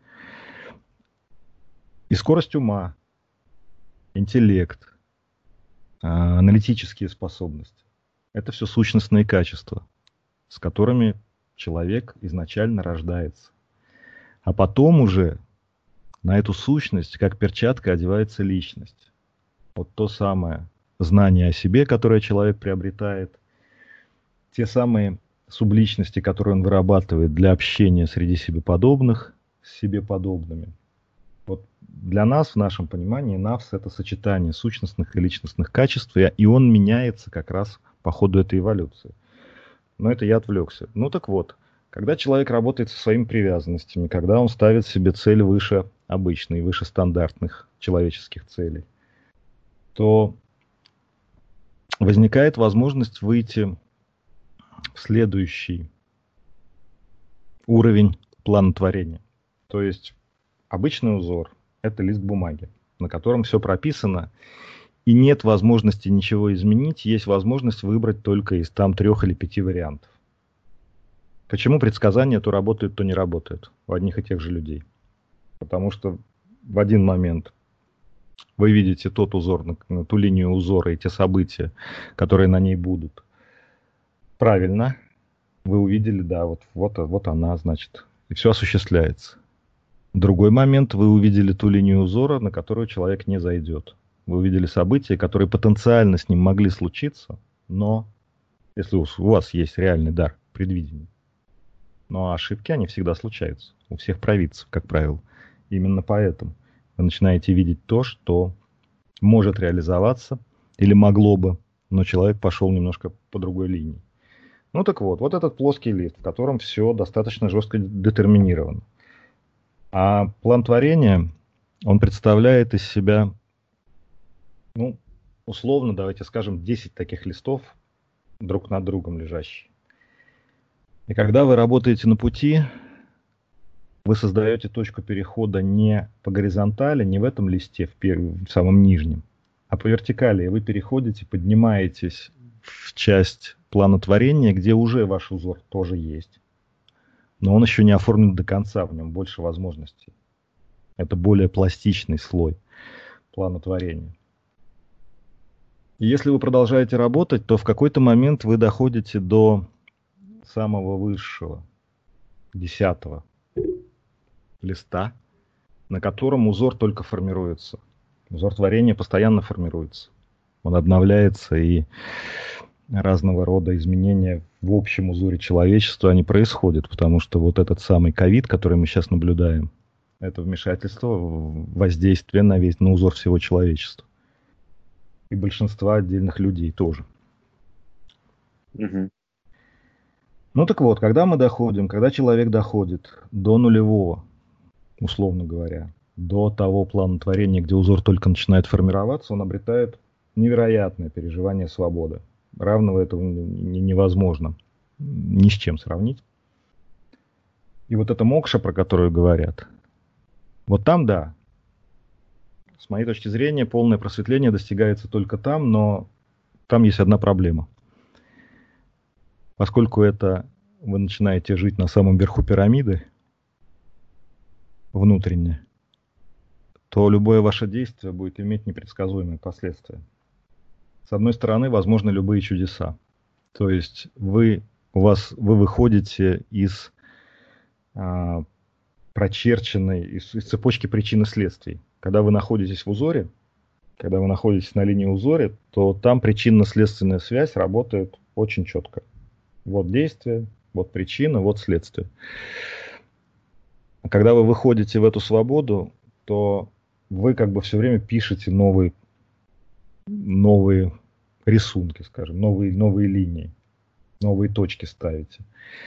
И скорость ума, интеллект, аналитические способности. Это все сущностные качества, с которыми человек изначально рождается. А потом уже на эту сущность, как перчатка, одевается личность. Вот то самое знание о себе, которое человек приобретает, те самые субличности, которые он вырабатывает для общения среди себе подобных, с себе подобными. Вот для нас, в нашем понимании, навс — это сочетание сущностных и личностных качеств, и он меняется как раз по ходу этой эволюции. Но это я отвлекся. Ну так вот, когда человек работает со своими привязанностями, когда он ставит себе цель выше обычной, выше стандартных человеческих целей, то возникает возможность выйти в следующий уровень планотворения. То есть обычный узор – это лист бумаги, на котором все прописано, и нет возможности ничего изменить, есть возможность выбрать только из там 3 или 5 вариантов. Почему предсказания то работают, то не работают у одних и тех же людей? Потому что в один момент вы видите тот узор, ту линию узора и те события, которые на ней будут. Правильно, вы увидели, да, вот она, значит, и все осуществляется. В другой момент вы увидели ту линию узора, на которую человек не зайдет. Вы увидели события, которые потенциально с ним могли случиться, но если у вас есть реальный дар предвидения. Но ошибки, они всегда случаются. У всех провидцев, как правило. Именно поэтому вы начинаете видеть то, что может реализоваться или могло бы, но человек пошел немножко по другой линии. Ну так вот этот плоский лист, в котором все достаточно жестко детерминировано. А план творения, он представляет из себя, условно, давайте скажем, 10 таких листов, друг над другом лежащие. И когда вы работаете на пути, вы создаете точку перехода не по горизонтали, не в этом листе, в самом нижнем, а по вертикали. И вы переходите, поднимаетесь в часть плана творения, где уже ваш узор тоже есть. Но он еще не оформлен до конца, в нем больше возможностей. Это более пластичный слой плана творения. И если вы продолжаете работать, то в какой-то момент вы доходите до самого высшего, 10-го листа, на котором узор только формируется. Узор творения постоянно формируется. Он обновляется, и разного рода изменения в общем узоре человечества, они происходят, потому что вот этот самый ковид, который мы сейчас наблюдаем, это вмешательство, воздействие на узор всего человечества. И большинства отдельных людей тоже. Угу. Ну так вот, когда человек доходит до нулевого, условно говоря, до того плана творения, где узор только начинает формироваться, он обретает невероятное переживание свободы. Равного этого невозможно ни с чем сравнить. И вот эта мокша, про которую говорят, вот там, да, с моей точки зрения, полное просветление достигается только там, но там есть одна проблема. Поскольку вы начинаете жить на самом верху пирамиды, внутренне, то любое ваше действие будет иметь непредсказуемые последствия. С одной стороны, возможны любые чудеса. То есть вы выходите из прочерченной, из цепочки причин и следствий. Когда вы находитесь в узоре, когда вы находитесь на линии узора, то там причинно-следственная связь работает очень четко. Вот действие, вот причина, вот следствие. А когда вы выходите в эту свободу, то вы как бы все время пишете новые рисунки, скажем, новые линии, новые точки ставите.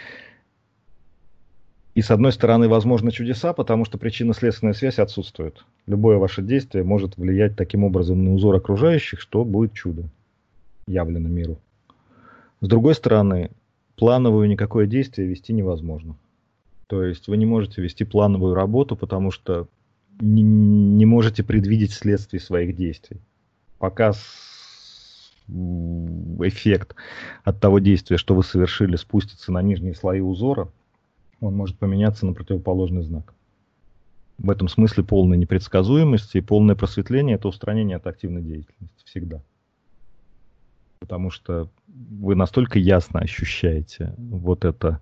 И с одной стороны, возможно чудеса, потому что причинно-следственная связь отсутствует. Любое ваше действие может влиять таким образом на узор окружающих, что будет чудо явлено миру. С другой стороны, плановое никакое действие вести невозможно. То есть вы не можете вести плановую работу, потому что не можете предвидеть следствие своих действий. Пока эффект от того действия, что вы совершили, спустится на нижние слои узора, он может поменяться на противоположный знак. В этом смысле полная непредсказуемость и полное просветление – это устранение от активной деятельности всегда. Потому что вы настолько ясно ощущаете вот это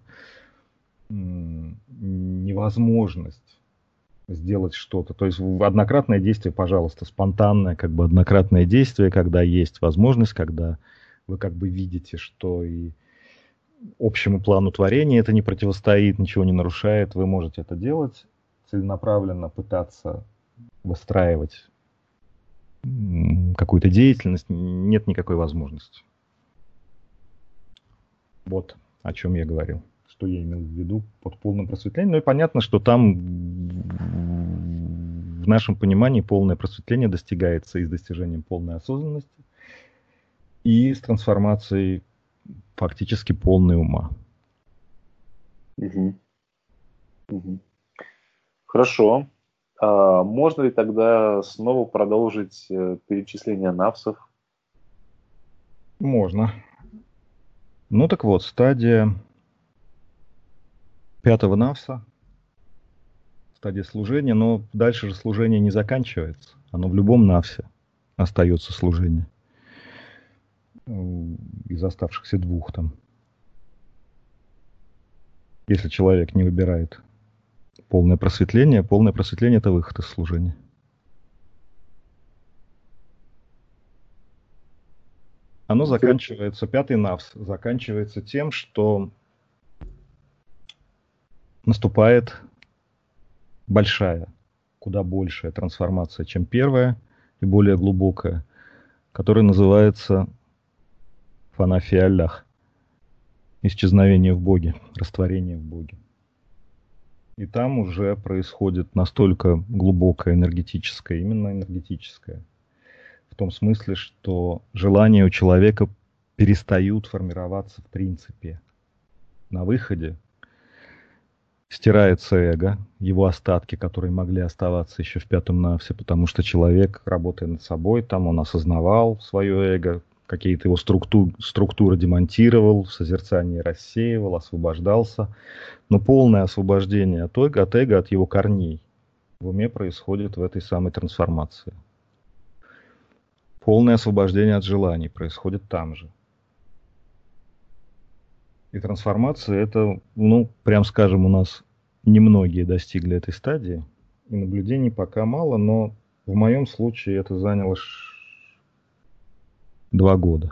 невозможность сделать что-то. То есть однократное действие, пожалуйста, спонтанное, как бы однократное действие, когда есть возможность, когда вы как бы видите, что и общему плану творения это не противостоит, ничего не нарушает, вы можете это делать, целенаправленно пытаться выстраивать какую-то деятельность, нет никакой возможности. Вот о чем я говорил, что я имел в виду под полным просветлением. Ну и понятно, что там в нашем понимании полное просветление достигается и с достижением полной осознанности, и с трансформацией фактически полной ума. Угу. Угу. Хорошо. А можно ли тогда снова продолжить перечисление навсов? Можно. Ну так вот, стадия пятого навса, стадия служения, но дальше же служение не заканчивается. Оно в любом навсе остается служение. Из оставшихся двух там. Если человек не выбирает полное просветление – это выход из служения. Оно заканчивается, пятый навс заканчивается тем, что наступает большая, куда большая трансформация, чем первая, и более глубокая, которая называется фанафи Аллах, исчезновение в Боге, растворение в Боге. И там уже происходит настолько глубокое энергетическое, именно энергетическое, в том смысле, что желания у человека перестают формироваться в принципе. На выходе стирается эго, его остатки, которые могли оставаться еще в пятом навсе, потому что человек, работая над собой, там он осознавал свое эго, какие-то его структуры демонтировал, в созерцании рассеивал, освобождался. Но полное освобождение от эго, от его корней в уме происходит в этой самой трансформации. Полное освобождение от желаний происходит там же. И трансформация это, прям скажем, у нас немногие достигли этой стадии. И наблюдений пока мало, но в моем случае это заняло 2 года.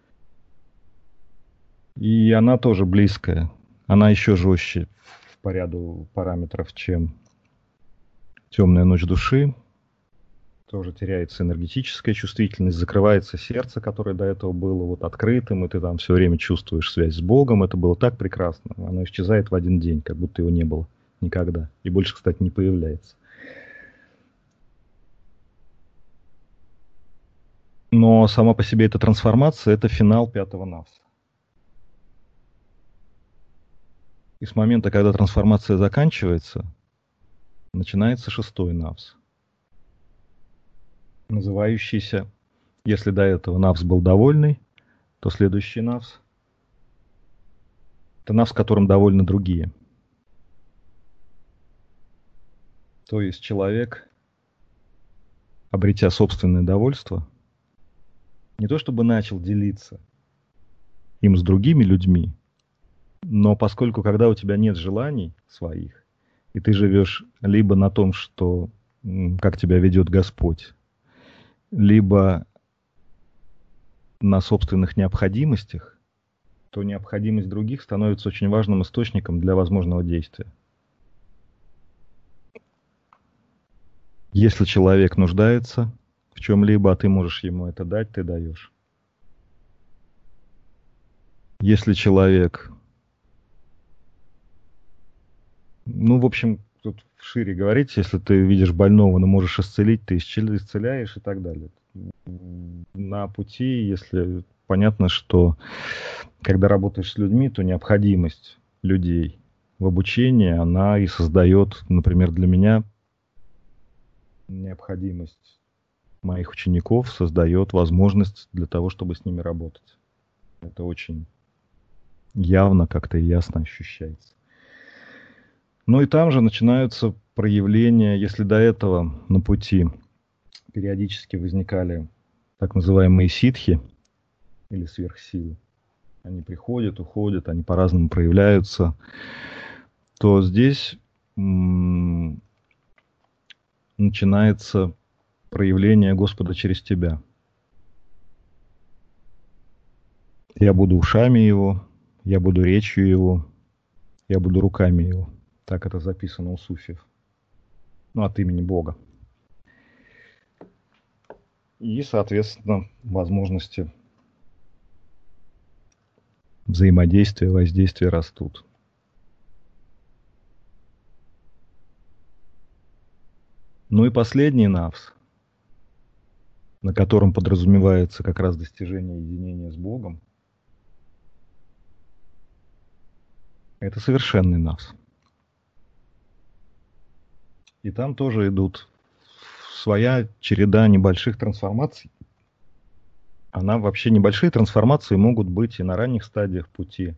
И она тоже близкая. Она еще жестче по ряду параметров, чем темная ночь души. Тоже теряется энергетическая чувствительность, закрывается сердце, которое до этого было вот открытым, и ты там все время чувствуешь связь с Богом. Это было так прекрасно. Оно исчезает в один день, как будто его не было никогда. И больше, кстати, не появляется. Но сама по себе эта трансформация – это финал пятого навса. И с момента, когда трансформация заканчивается, начинается шестой навс, называющийся, если до этого навс был довольный, то следующий навс – это навс, которым довольны другие. То есть человек, обретя собственное довольство, не то чтобы начал делиться им с другими людьми, но поскольку когда у тебя нет желаний своих, и ты живешь либо на том, что как тебя ведет Господь, либо на собственных необходимостях, то необходимость других становится очень важным источником для возможного действия. Если человек нуждается в чем-либо, а ты можешь ему это дать, ты даешь. Если человек, в общем, тут шире говорить, если ты видишь больного, но можешь исцелить, ты исцеляешь и так далее. На пути, если понятно, что когда работаешь с людьми, то необходимость людей в обучении, она и создает, например, для меня необходимость моих учеников создает возможность для того, чтобы с ними работать. Это очень явно, как-то ясно ощущается. Ну и там же начинаются проявления, если до этого на пути периодически возникали так называемые ситхи или сверхсилы. Они приходят, уходят, они по-разному проявляются. То здесь начинается проявление Господа через тебя. Я буду ушами Его, я буду речью Его, я буду руками Его. Так это записано у суфиев. От имени Бога. И, соответственно, возможности взаимодействия, воздействия растут. Ну и последний НАВС, на котором подразумевается как раз достижение единения с Богом, это совершенный НАВС. И там тоже идут своя череда небольших трансформаций. Небольшие трансформации могут быть и на ранних стадиях пути,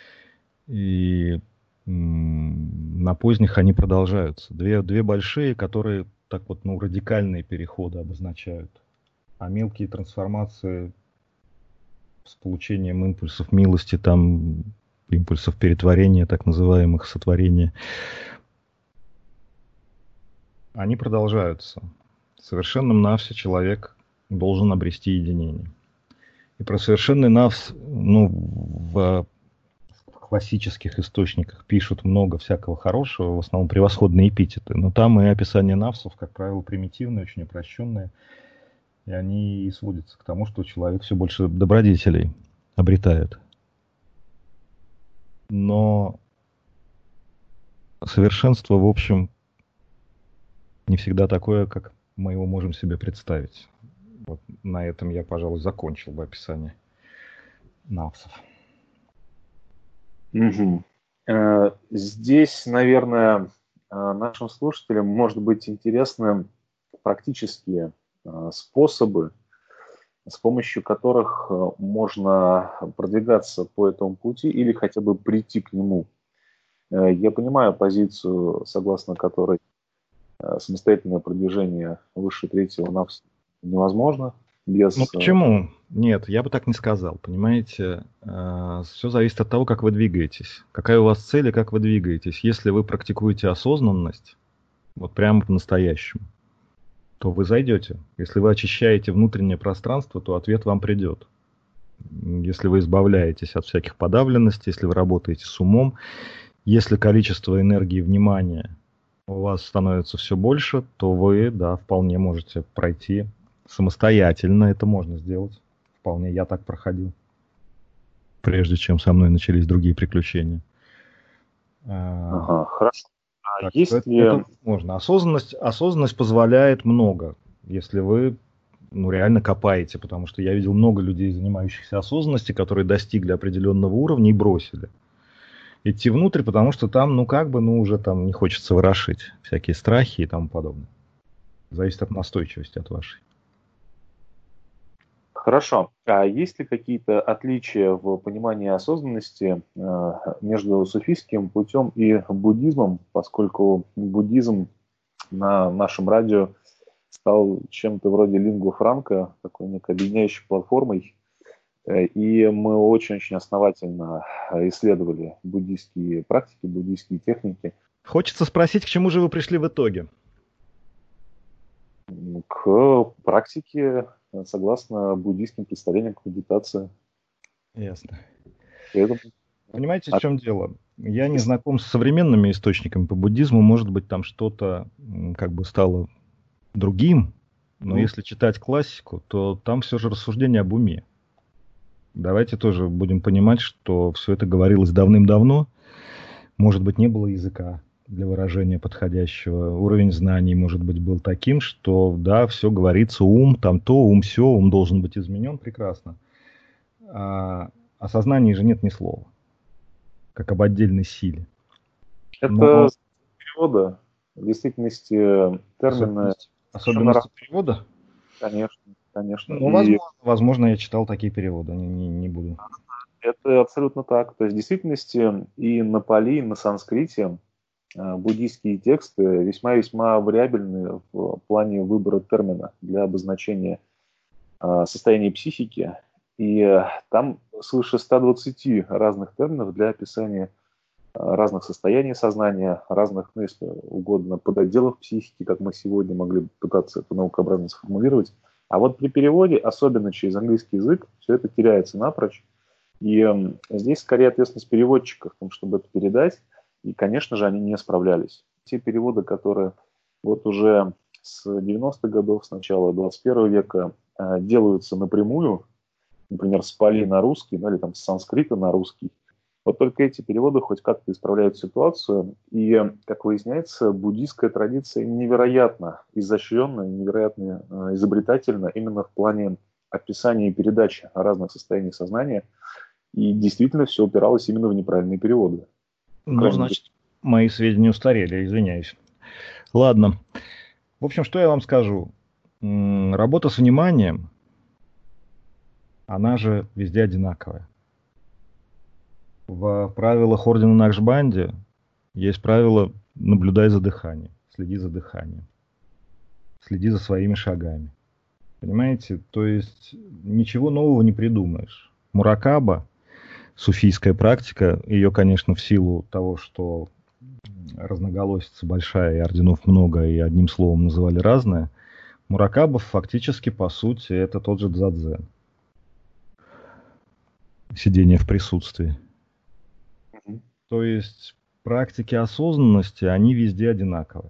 и на поздних они продолжаются. Две большие, которые так вот, радикальные переходы обозначают. А мелкие трансформации с получением импульсов милости, там импульсов перетворения, так называемых сотворения, они продолжаются. В совершенном навсе человек должен обрести единение. И про совершенный навс, в классических источниках пишут много всякого хорошего, в основном превосходные эпитеты, но там и описание навсов, как правило, примитивные, очень упрощенные, и они и сводятся к тому, что человек все больше добродетелей обретает. Но совершенство, в общем, не всегда такое, как мы его можем себе представить. Вот на этом я, пожалуй, закончил бы описание навсов. Угу. Здесь, наверное, нашим слушателям может быть интересны практические способы, с помощью которых можно продвигаться по этому пути или хотя бы прийти к нему. Я понимаю позицию, согласно которой самостоятельное продвижение выше третьего навса невозможно. Почему? Нет, я бы так не сказал. Понимаете, все зависит от того, как вы двигаетесь. Какая у вас цель и как вы двигаетесь. Если вы практикуете осознанность, вот прямо по-настоящему, то вы зайдете. Если вы очищаете внутреннее пространство, то ответ вам придет. Если вы избавляетесь от всяких подавленностей, если вы работаете с умом, если количество энергии и внимания у вас становится все больше, то вы, вполне можете пройти самостоятельно. Это можно сделать. Вполне я так проходил, прежде чем со мной начались другие приключения. Хорошо. Это можно. Осознанность позволяет много, если вы реально копаете, потому что я видел много людей, занимающихся осознанностью, которые достигли определенного уровня и бросили. Идти внутрь, потому что там, уже там не хочется ворошить всякие страхи и тому подобное. Зависит от настойчивости от вашей. Хорошо. А есть ли какие-то отличия в понимании осознанности между суфийским путем и буддизмом, поскольку буддизм на нашем радио стал чем-то вроде лингва франка, такой некой объединяющей платформой, и мы очень-очень основательно исследовали буддийские практики, буддийские техники. Хочется спросить, к чему же вы пришли в итоге? К практике, согласно буддийским представлениям, к медитации. Ясно. Понимаете, в чем дело? Я не знаком с современными источниками по буддизму. Может быть, там что-то стало другим. Но если читать классику, то там все же рассуждение об уме. Давайте тоже будем понимать, что все это говорилось давным-давно. Может быть, не было языка для выражения подходящего. Уровень знаний, может быть, был таким, что, все говорится, ум, там то, ум сё, ум должен быть изменен, прекрасно. А о сознании же нет ни слова, как об отдельной силе. Это перевода. В действительности термины... Особенности перевода? Конечно. Возможно, я читал такие переводы, не буду. Это абсолютно так. То есть, в действительности, и на пали, и на санскрите буддийские тексты весьма-весьма вариабельны в плане выбора термина для обозначения состояния психики. И там свыше 120 разных терминов для описания разных состояний сознания, разных, если угодно, подотделов психики, как мы сегодня могли пытаться это наукообразно сформулировать. А вот при переводе, особенно через английский язык, все это теряется напрочь. И здесь скорее ответственность переводчиков в том, чтобы это передать. И, конечно же, они не справлялись. Те переводы, которые вот уже с 90-х годов, с начала 21 века делаются напрямую, например, с пали на русский, ну, или там с санскрита на русский. Вот только эти переводы хоть как-то исправляют ситуацию. И, как выясняется, буддийская традиция невероятно изощренная, невероятно изобретательна именно в плане описания и передачи разных состояний сознания. И действительно все упиралось именно в неправильные переводы. Ну, значит, мои сведения устарели, извиняюсь. Ладно. В общем, что я вам скажу? Работа с вниманием, она же везде одинаковая. В правилах ордена Накшбанди есть правило «наблюдай за дыханием», «следи за дыханием», «следи за своими шагами». Понимаете? То есть ничего нового не придумаешь. Муракаба, суфийская практика, ее, конечно, в силу того, что разноголосица большая и орденов много, и одним словом называли разное, Муракаба фактически, по сути, это тот же дзадзен. Сидение в присутствии. То есть практики осознанности, они везде одинаковы.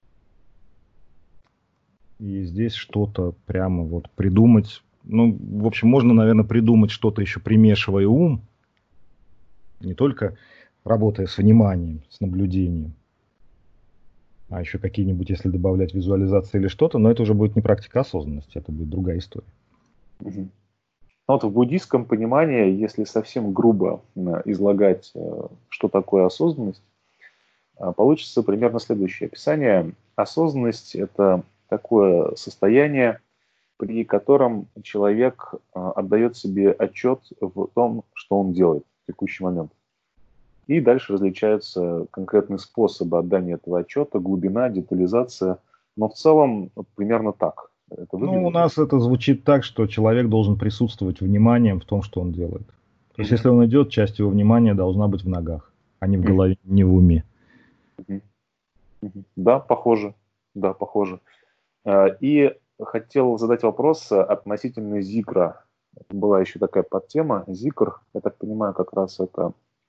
И здесь что-то прямо вот придумать. Ну, в общем, можно, наверное, придумать что-то еще, примешивая ум. Не только работая с вниманием, с наблюдением. А еще какие-нибудь, если добавлять визуализации или что-то, но это уже будет не практика осознанности, это будет другая история. Вот в буддийском понимании, если совсем грубо излагать, что такое осознанность, получится примерно следующее описание. Осознанность – это такое состояние, при котором человек отдает себе отчет в том, что он делает в текущий момент. И дальше различаются конкретные способы отдания этого отчета, глубина, детализация. Но в целом примерно так это выглядит. Ну, у нас это звучит так, что человек должен присутствовать вниманием в том, что он делает. То есть, если он идет, часть его внимания должна быть в ногах, а не в голове, не в уме. Да, похоже. Да, похоже. И хотел задать вопрос относительно зикра. Была еще такая подтема. Зикр, я так понимаю, как раз это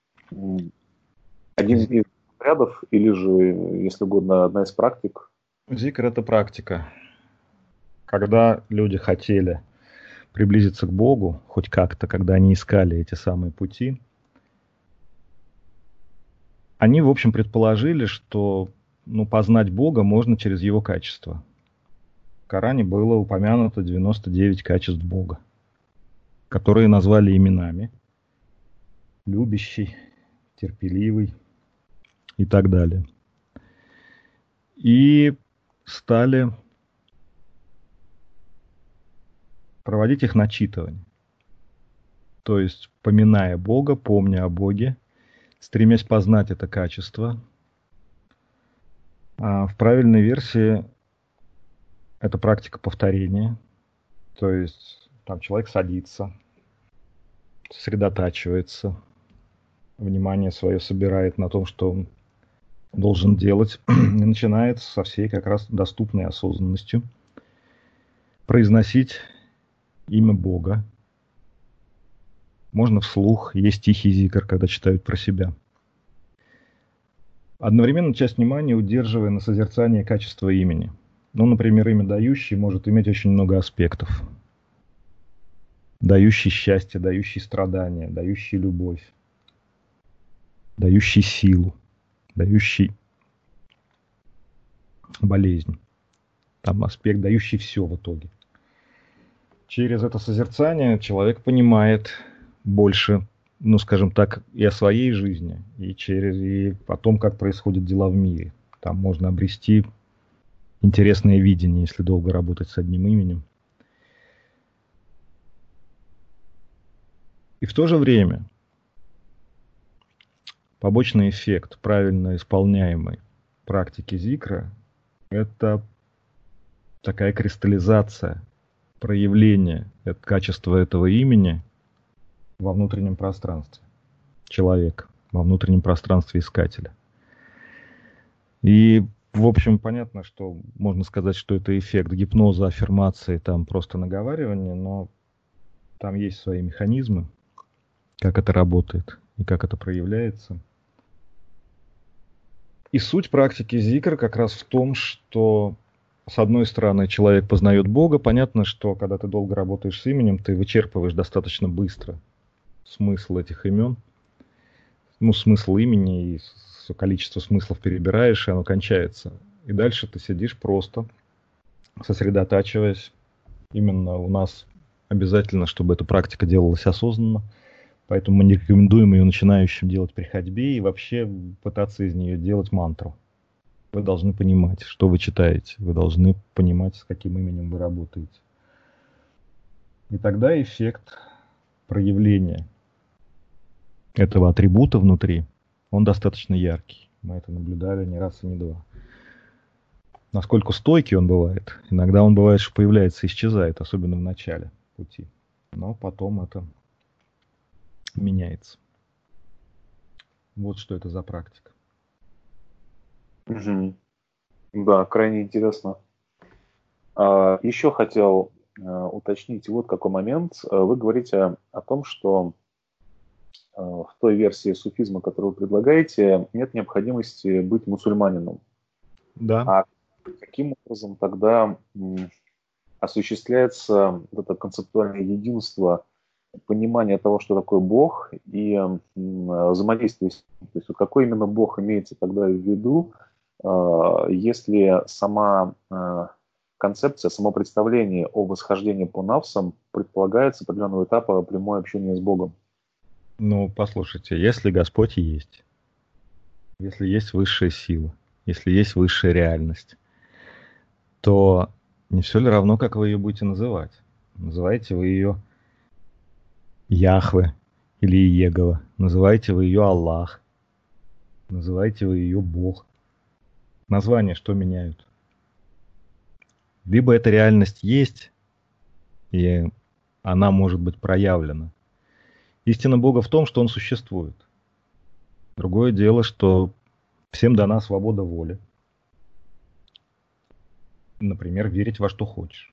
один из рядов, или же, если угодно, одна из практик. Зикр – это практика. Когда люди хотели приблизиться к Богу, хоть как-то, когда они искали эти самые пути, они, в общем, предположили, что познать Бога можно через его качества. В Коране было упомянуто 99 качеств Бога, которые назвали именами: любящий, терпеливый и так далее. И стали проводить их начитывание. То есть, поминая Бога, помня о Боге, стремясь познать это качество. А в правильной версии это практика повторения. То есть там человек садится, сосредотачивается, внимание свое собирает на том, что он должен делать, и начинает со всей как раз доступной осознанностью произносить имя Бога. Можно вслух, есть тихий зикр, когда читают про себя. Одновременно часть внимания удерживая на созерцании качества имени. Например, имя «дающий» может иметь очень много аспектов. Дающий счастье, дающий страдания, дающий любовь, дающий силу, дающий болезнь. Там аспект, дающий все в итоге. Через это созерцание человек понимает больше, скажем так, и о своей жизни, и о том, как происходят дела в мире. Там можно обрести интересное видение, если долго работать с одним именем. И в то же время побочный эффект правильно исполняемой практики зикра – это такая кристаллизация, проявление качества этого имени во внутреннем пространстве человека, во внутреннем пространстве искателя. И, в общем, понятно, что можно сказать, что это эффект гипноза, аффирмации, там просто наговаривания, но там есть свои механизмы, как это работает и как это проявляется. И суть практики зикра как раз в том, что с одной стороны, человек познает Бога. Понятно, что когда ты долго работаешь с именем, ты вычерпываешь достаточно быстро смысл этих имен. Ну, смысл имени и количество смыслов перебираешь, и оно кончается. И дальше ты сидишь просто, сосредотачиваясь. Именно у нас обязательно, чтобы эта практика делалась осознанно. Поэтому мы не рекомендуем ее начинающим делать при ходьбе и вообще пытаться из нее делать мантру. Вы должны понимать, что вы читаете. Вы должны понимать, с каким именем вы работаете. И тогда эффект проявления этого атрибута внутри, он достаточно яркий. Мы это наблюдали не раз и не два. Насколько стойкий он бывает. Иногда он бывает, что появляется и исчезает, особенно в начале пути. Но потом это меняется. Вот что это за практика. Угу. Да, крайне интересно. Еще хотел уточнить вот какой момент. Вы говорите о том, что в той версии суфизма, которую вы предлагаете, нет необходимости быть мусульманином. Да. А каким образом тогда осуществляется вот это концептуальное единство, понимание того, что такое Бог, и взаимодействие с ним? То есть какой именно Бог имеется тогда в виду, если сама концепция, само представление о восхождении по навсам предполагает с определенного этапа прямое общение с Богом? Ну, послушайте, если Господь есть, если есть высшая сила, если есть высшая реальность, то не все ли равно, как вы ее будете называть? Называете вы ее Яхве или Иегова, называете вы ее Аллах, называете вы ее Бог. Названия что меняют? Либо эта реальность есть, и она может быть проявлена. Истина Бога в том, что Он существует. Другое дело, что всем дана свобода воли. Например, верить во что хочешь.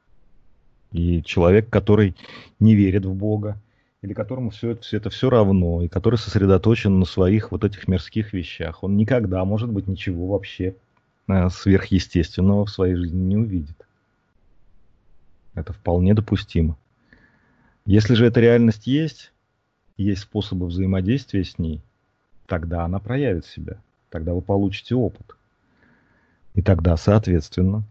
И человек, который не верит в Бога, или которому все это равно, и который сосредоточен на своих вот этих мирских вещах, он никогда, может быть, ничего вообще сверхъестественного в своей жизни не увидит. Это вполне допустимо. Если же эта реальность есть способы взаимодействия с ней, тогда она проявит себя. Тогда вы получите опыт. И тогда, соответственно,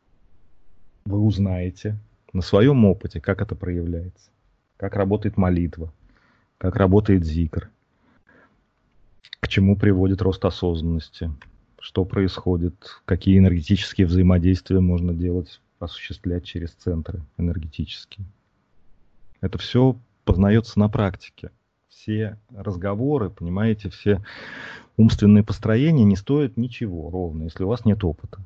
вы узнаете на своем опыте, как это проявляется. Как работает молитва, как работает зикр, к чему приводит рост осознанности, что происходит, какие энергетические взаимодействия можно делать, осуществлять через центры энергетические. Это все познается на практике. Все разговоры, понимаете, все умственные построения не стоят ничего ровно, если у вас нет опыта.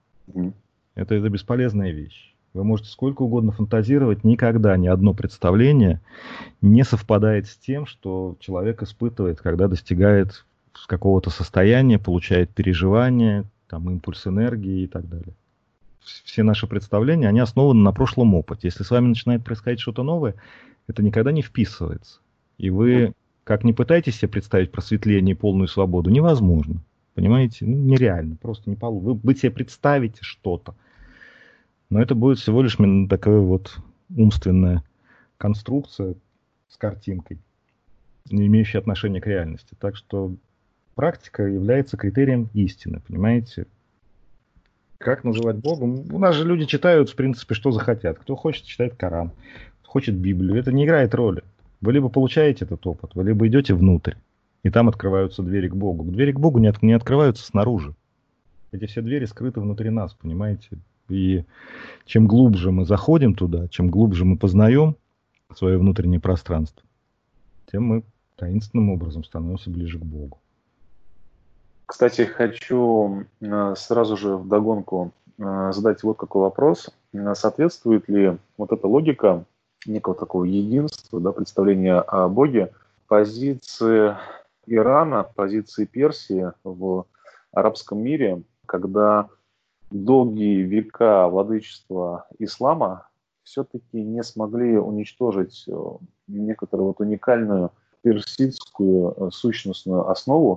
Это бесполезная вещь. Вы можете сколько угодно фантазировать, никогда ни одно представление не совпадает с тем, что человек испытывает, когда достигает какого-то состояния, получает переживания, там, импульс энергии и так далее. Все наши представления, они основаны на прошлом опыте. Если с вами начинает происходить что-то новое, это никогда не вписывается. И вы, как ни пытаетесь себе представить просветление и полную свободу, невозможно. Понимаете? Ну, нереально. Просто не получится. Вы себе представите что-то, но это будет всего лишь такая вот умственная конструкция с картинкой, не имеющая отношения к реальности. Так что практика является критерием истины, понимаете? Как называть Богом? У нас же люди читают, в принципе, что захотят. Кто хочет, читает Коран, кто хочет Библию. Это не играет роли. Вы либо получаете этот опыт, вы либо идете внутрь, и там открываются двери к Богу. Двери к Богу не открываются снаружи. Эти все двери скрыты внутри нас, понимаете? И чем глубже мы заходим туда, чем глубже мы познаем свое внутреннее пространство, тем мы таинственным образом становимся ближе к Богу. Кстати, хочу сразу же вдогонку задать вот какой вопрос. Соответствует ли вот эта логика некого такого единства, да, представления о Боге, позиции Ирана, позиции Персии в арабском мире, когда долгие века владычества ислама все-таки не смогли уничтожить некоторую вот уникальную персидскую сущностную основу,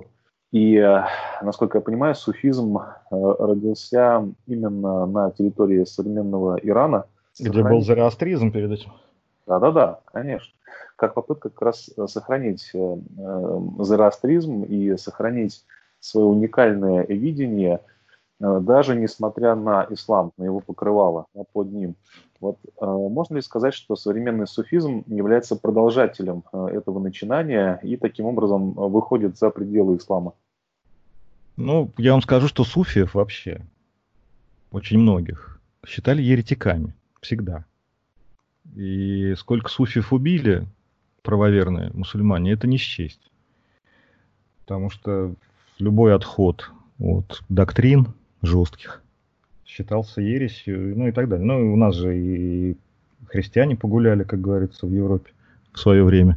И, насколько я понимаю, суфизм родился именно на территории современного Ирана. Где был зороастризм перед этим. Да, конечно. Как попытка как раз сохранить зороастризм и сохранить свое уникальное видение, даже несмотря на ислам, на его покрывало, под ним. Вот, можно ли сказать, что современный суфизм является продолжателем этого начинания и таким образом выходит за пределы ислама? Ну, я вам скажу, что суфиев вообще, очень многих, считали еретиками. Всегда. И сколько суфиев убили, правоверные мусульмане, это не счесть. Потому что любой отход от доктрин жестких считался ересью, ну и так далее. Ну, у нас же и христиане погуляли, как говорится, в Европе в свое время.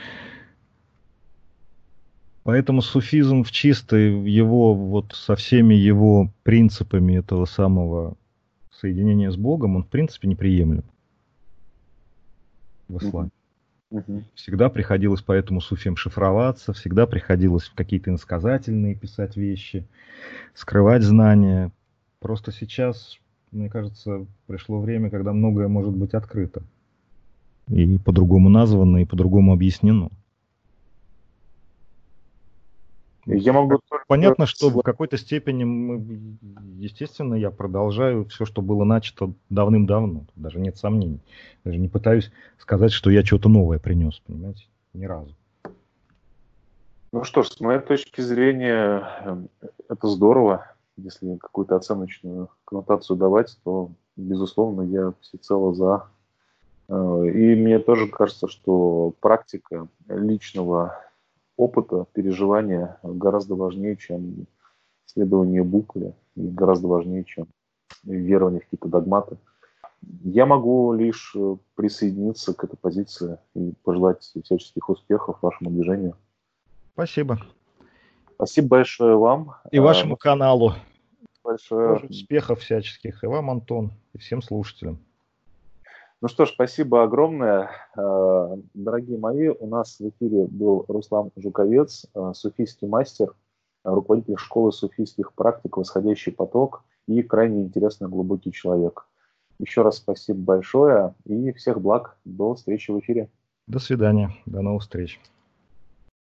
Поэтому суфизм в чистой его, вот со всеми его принципами этого самого соединения с Богом, он в принципе неприемлем в исламе. Всегда приходилось поэтому суфиям шифроваться, всегда приходилось в какие-то иносказательные писать вещи, скрывать знания. Просто сейчас, мне кажется, пришло время, когда многое может быть открыто. И по-другому названо, и по-другому объяснено. Я могу Понятно, что в какой-то степени, естественно, я продолжаю все, что было начато давным-давно. Даже нет сомнений. Даже не пытаюсь сказать, что я что-то новое принес, понимаете? Ни разу. Ну что ж, с моей точки зрения, это здорово. Если какую-то оценочную коннотацию давать, то, безусловно, я всецело за. И мне тоже кажется, что практика личного опыта, переживания гораздо важнее, чем следование букве, и гораздо важнее, чем верование в какие-то догматы. Я могу лишь присоединиться к этой позиции и пожелать всяческих успехов вашему движению. Спасибо. Спасибо большое вам. И вашему каналу. Большое. Тоже успехов всяческих. И вам, Антон, и всем слушателям. Ну что ж, спасибо огромное. Дорогие мои, у нас в эфире был Руслан Жуковец, суфийский мастер, руководитель школы суфийских практик «Восходящий поток» и крайне интересный глубокий человек. Еще раз спасибо большое и всех благ. До встречи в эфире. До свидания. До новых встреч.